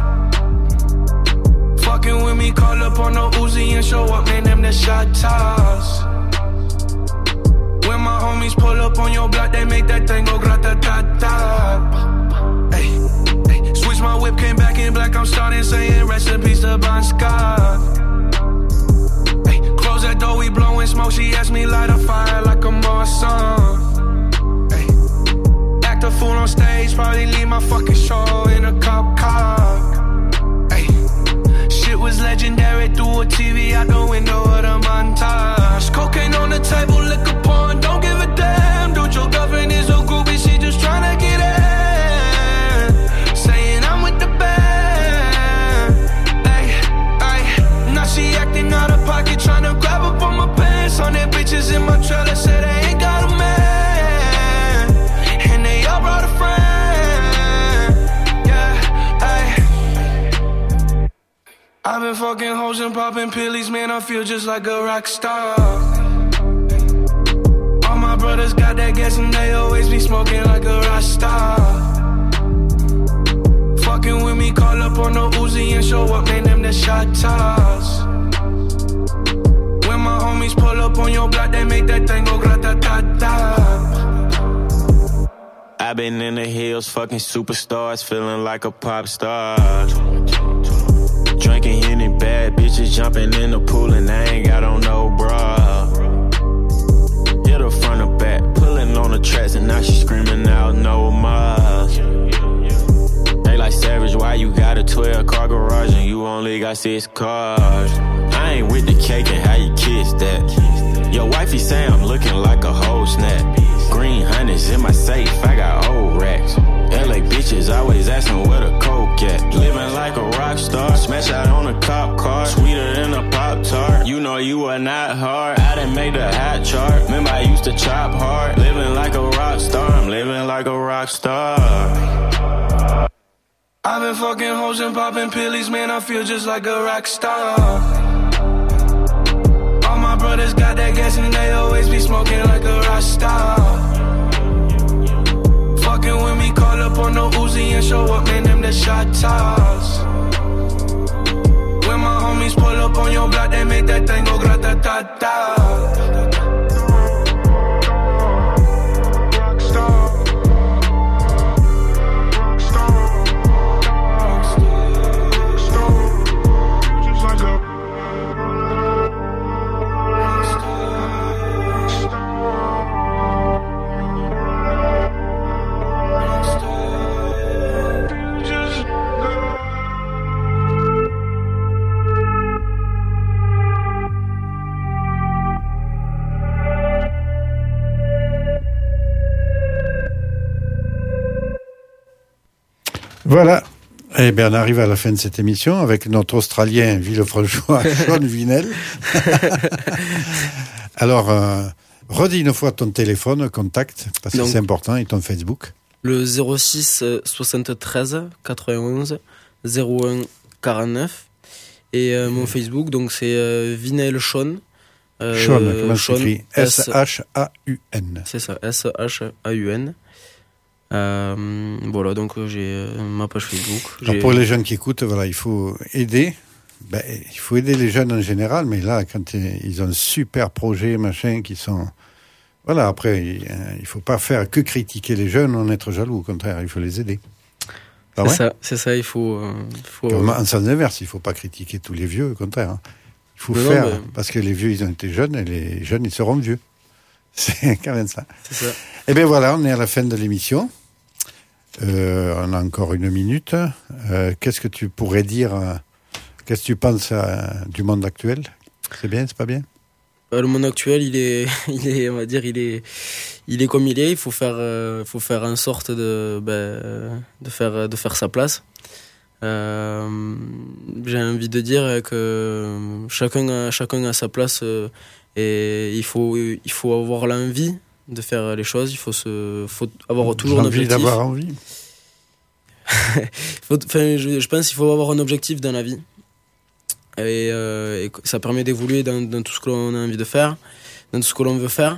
Fucking with me, call up on the Uzi and show up, man, them the shot toss. When my homies pull up on your block, they make that thing go grata-ta-ta. Ay, ay. Switch my whip, came back in black, I'm starting saying recipes to Bon Scott. Ay, close that door, we blowing smoke, she asked me light a fire like a Marsan. Ay, act a fool on stage, probably leave my fucking show in a cop car. Shit was legendary through a T V out the window of the montage. Cocaine on the table, liquor porn, don't give a damn. Dude, your girlfriend is a groupie, she just tryna get in. Saying I'm with the band. Ay, ay. Now she acting out of pocket, tryna grab up on my pants. On their bitches in my trailer, say they ain't got a man. And they all brought a friend. I've been fucking hoes and popping pillies, man, I feel just like a rock star. All my brothers got that gas and they always be smoking like a rock star. Fucking with me, call up on the Uzi and show up, man, them the shot toss. When my homies pull up on your block, they make that thing go grata-ta-ta. I've been in the hills, fucking superstars, feeling like a pop star. Drinking Henny, bad bitches jumping in the pool and I ain't got on no bra. Hit her front or back, pulling on the tracks and now she screaming out no more. They like Savage, why you got a twelve car garage and you only got six cars? I ain't with the cake and how you kiss that. Your wifey say I'm looking like a whole snap. Green hundreds in my safe, I got old racks. L A bitches always asking where the coke at. Living like a rock star, smash out on a cop car. Sweeter than a Pop-Tart, you know you are not hard. I done made the hot chart, remember I used to chop hard. Living like a rock star, I'm living like a rock star. I've been fucking hoes and popping pillies, man, I feel just like a rock star. All my brothers got that gas and they always be smoking like a rock star. Fucking with me, call up on the Uzi and show up, man, them the shot toss. When my homies pull up on your block, they make that thing go grata-ta-ta. Voilà. Eh bien, on arrive à la fin de cette émission avec notre Australien Villefranchois, Sean Vinel. Alors, euh, redis une fois ton téléphone, contact, parce que donc, c'est important, et ton Facebook. Le zéro six soixante-treize quatre-vingt-onze zéro un quarante-neuf. Et euh, mon Facebook, donc c'est euh, Vinel Sean. Euh, Sean, comment ça s'écrit ? S H A U N. C'est ça, S H A U N. Euh, voilà, donc euh, j'ai euh, ma page Facebook. Alors pour les jeunes qui écoutent, voilà, il faut aider. Ben, il faut aider les jeunes en général, mais là, quand ils ont un super projet, machin, qui sont... Voilà, après, il ne faut pas faire que critiquer les jeunes, en être jaloux. Au contraire, il faut les aider. C'est ouais ça, c'est ça, il faut... Euh, faut... Comme en sens inverse, il ne faut pas critiquer tous les vieux, au contraire. Hein. Il faut mais faire, non, mais... parce que les vieux, ils ont été jeunes, et les jeunes, ils seront vieux. C'est quand même ça. C'est ça. Eh bien voilà, on est à la fin de l'émission. Euh, on a encore une minute. Euh, qu'est-ce que tu pourrais dire euh, Qu'est-ce que tu penses euh, du monde actuel ? C'est bien, c'est pas bien ? Le monde actuel, il est, il est, on va dire, il est, il est comme il est. Il faut faire, euh, faut faire en sorte de, ben, de faire, de faire sa place. Euh, j'ai envie de dire que chacun a, chacun a sa place euh, et il faut, il faut avoir l'envie de faire les choses. Il faut se, faut avoir toujours un objectif. Envie d'avoir envie. faut, enfin, je, je pense qu'il faut avoir un objectif dans la vie. Et, euh, et ça permet d'évoluer dans, dans tout ce que l'on a envie de faire, dans tout ce que l'on veut faire.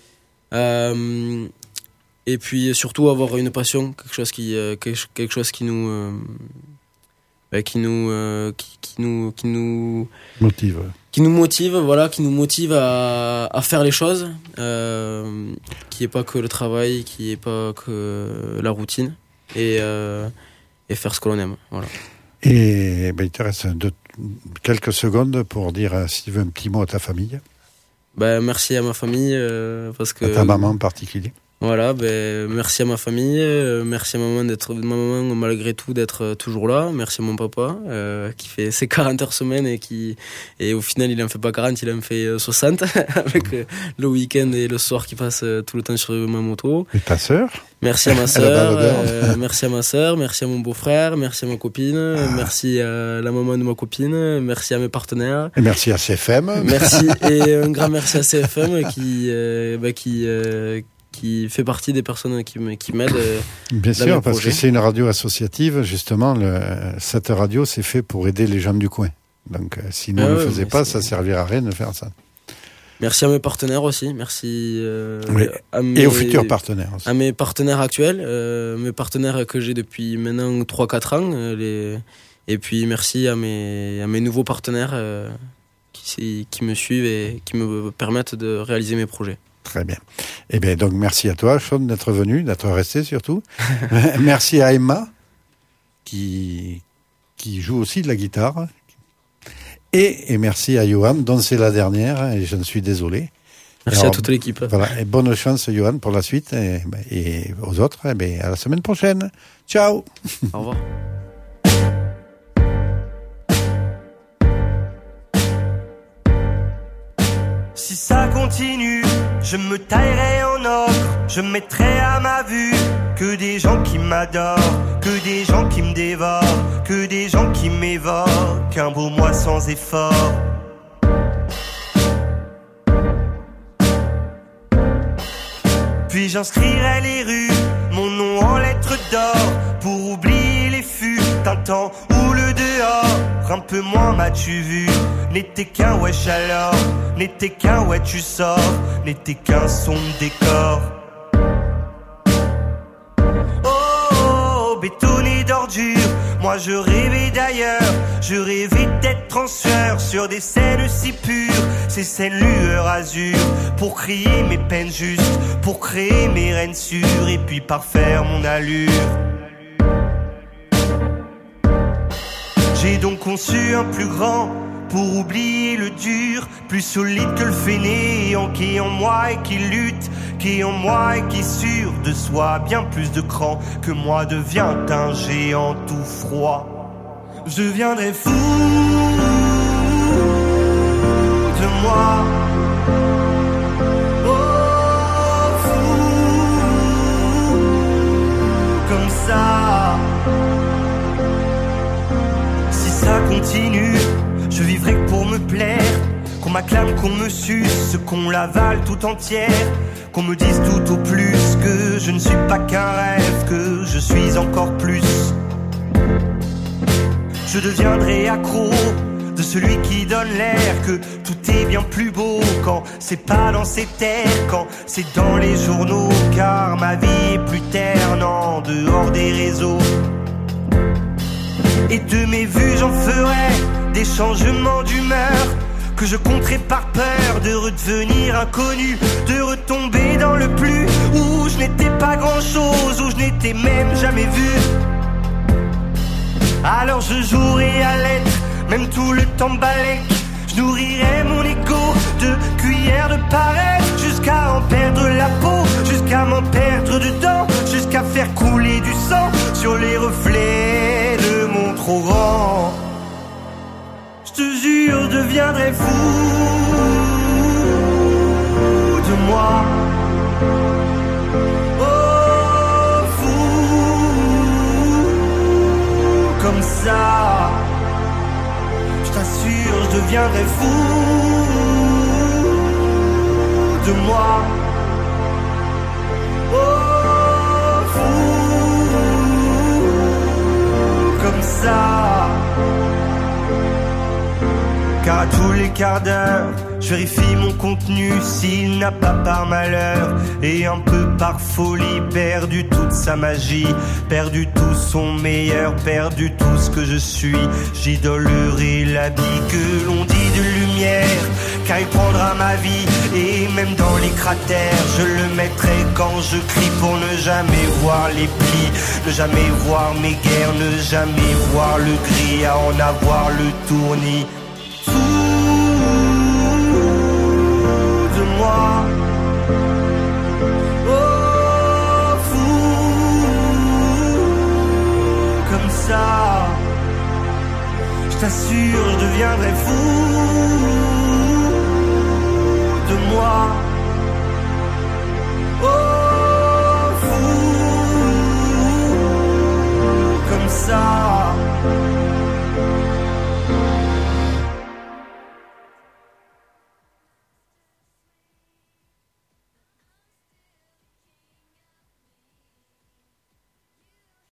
Euh, et puis surtout avoir une passion, quelque chose qui, euh, quelque chose qui nous, euh, bah, qui nous, euh, qui, qui nous, qui nous motive, qui nous motive, voilà, qui nous motive à, à faire les choses, euh, qui est pas que le travail, qui est pas que la routine, et, euh, et faire ce que l'on aime, voilà. Et ben, il te reste deux, quelques secondes pour dire, si tu veux, un petit mot à ta famille. Ben, merci à ma famille, euh, parce que... À ta maman en particulier. Voilà, ben, merci à ma famille, euh, merci à ma maman, d'être, ma maman malgré tout d'être euh, toujours là, merci à mon papa euh, qui fait ses quarante heures semaine et qui et au final il en fait pas quarante, il en fait euh, soixante avec euh, le week-end et le soir qui passe euh, tout le temps sur ma moto. Et ta sœur? Merci à ma sœur, euh, merci à ma sœur, merci à mon beau-frère, merci à ma copine, ah. merci à la maman de ma copine, merci à mes partenaires. Et merci à C F M. Merci et un grand merci à C F M qui euh, bah, qui euh, qui fait partie des personnes qui, qui m'aident. Bien sûr, parce que c'est une radio associative. Justement, le, cette radio, c'est fait pour aider les gens du coin. Donc, si nous ah ne le ouais, faisions pas, ça ne servirait à rien de faire ça. Merci à mes partenaires aussi. Merci euh, oui. à mes, et aux futurs partenaires aussi. À mes partenaires actuels, euh, mes partenaires que j'ai depuis maintenant trois quatre ans. Euh, les... Et puis, merci à mes, à mes nouveaux partenaires euh, qui, qui me suivent et qui me permettent de réaliser mes projets. Très bien. Eh bien, donc, merci à toi, Sean, d'être venu, d'être resté surtout. Merci à Emma, qui, qui joue aussi de la guitare. Et, et merci à Johan, dont c'est la dernière, et je ne suis désolé. Merci Alors, à toute l'équipe. Voilà, et bonne chance, Johan, pour la suite, et, et aux autres, et bien, à la semaine prochaine. Ciao. Au revoir. Si ça continue, je me taillerai en ocre, je mettrai à ma vue que des gens qui m'adorent, que des gens qui me dévorent, que des gens qui m'évoquent un beau moi sans effort. Puis j'inscrirai les rues, mon nom en lettres d'or, pour oublier les fûts d'un temps où le dehors, un peu moins m'as-tu vu, n'était qu'un wesh alors, n'était qu'un ouais tu sors, n'était qu'un son de décor. Oh, oh, oh, bétonné d'ordures, moi je rêvais d'ailleurs, je rêvais d'être en sueur sur des scènes si pures, ces scènes lueur azur, pour crier mes peines justes, pour créer mes rênes sûres et puis parfaire mon allure. J'ai donc conçu un plus grand pour oublier le dur, plus solide que le fainéant qui est en moi et qui lutte, qui est en moi et qui sûr de soi, bien plus de cran que moi devient un géant tout froid. Je deviendrai fou de moi. Oh, fou comme ça. Si ça continue, je vivrai que pour me plaire, qu'on m'acclame, qu'on me suce, qu'on l'avale tout entière, qu'on me dise tout au plus que je ne suis pas qu'un rêve, que je suis encore plus. Je deviendrai accro de celui qui donne l'air, que tout est bien plus beau quand c'est pas dans ces terres, quand c'est dans les journaux, car ma vie est plus terne en dehors des réseaux. Et de mes vues j'en ferai des changements d'humeur, que je compterai par peur de redevenir inconnu, de retomber dans le plus, où je n'étais pas grand chose, où je n'étais même jamais vu. Alors je jouerai à l'être, même tout le temps balèque, je nourrirai mon ego de cuillères de paresse, jusqu'à en perdre la peau, jusqu'à m'en perdre dedans, jusqu'à faire couler du sang sur les reflets de mon trop grand. Je te jure, je deviendrai fou moi. Oh, fou, comme ça, je t'assure, je deviendrai fou de moi. Oh, fou, comme ça. Car à tous les quarts d'heure, je vérifie mon contenu s'il n'a pas par malheur et un peu par folie perdu toute sa magie, perdu tout son meilleur, perdu tout ce que je suis. J'idolerai l'habit que l'on dit de lumière, car il prendra ma vie et même dans les cratères, je le mettrai quand je crie pour ne jamais voir les plis, ne jamais voir mes guerres, ne jamais voir le gris, à en avoir le tournis. De moi, oh fou, comme ça, je t'assure, je deviendrai fou de moi.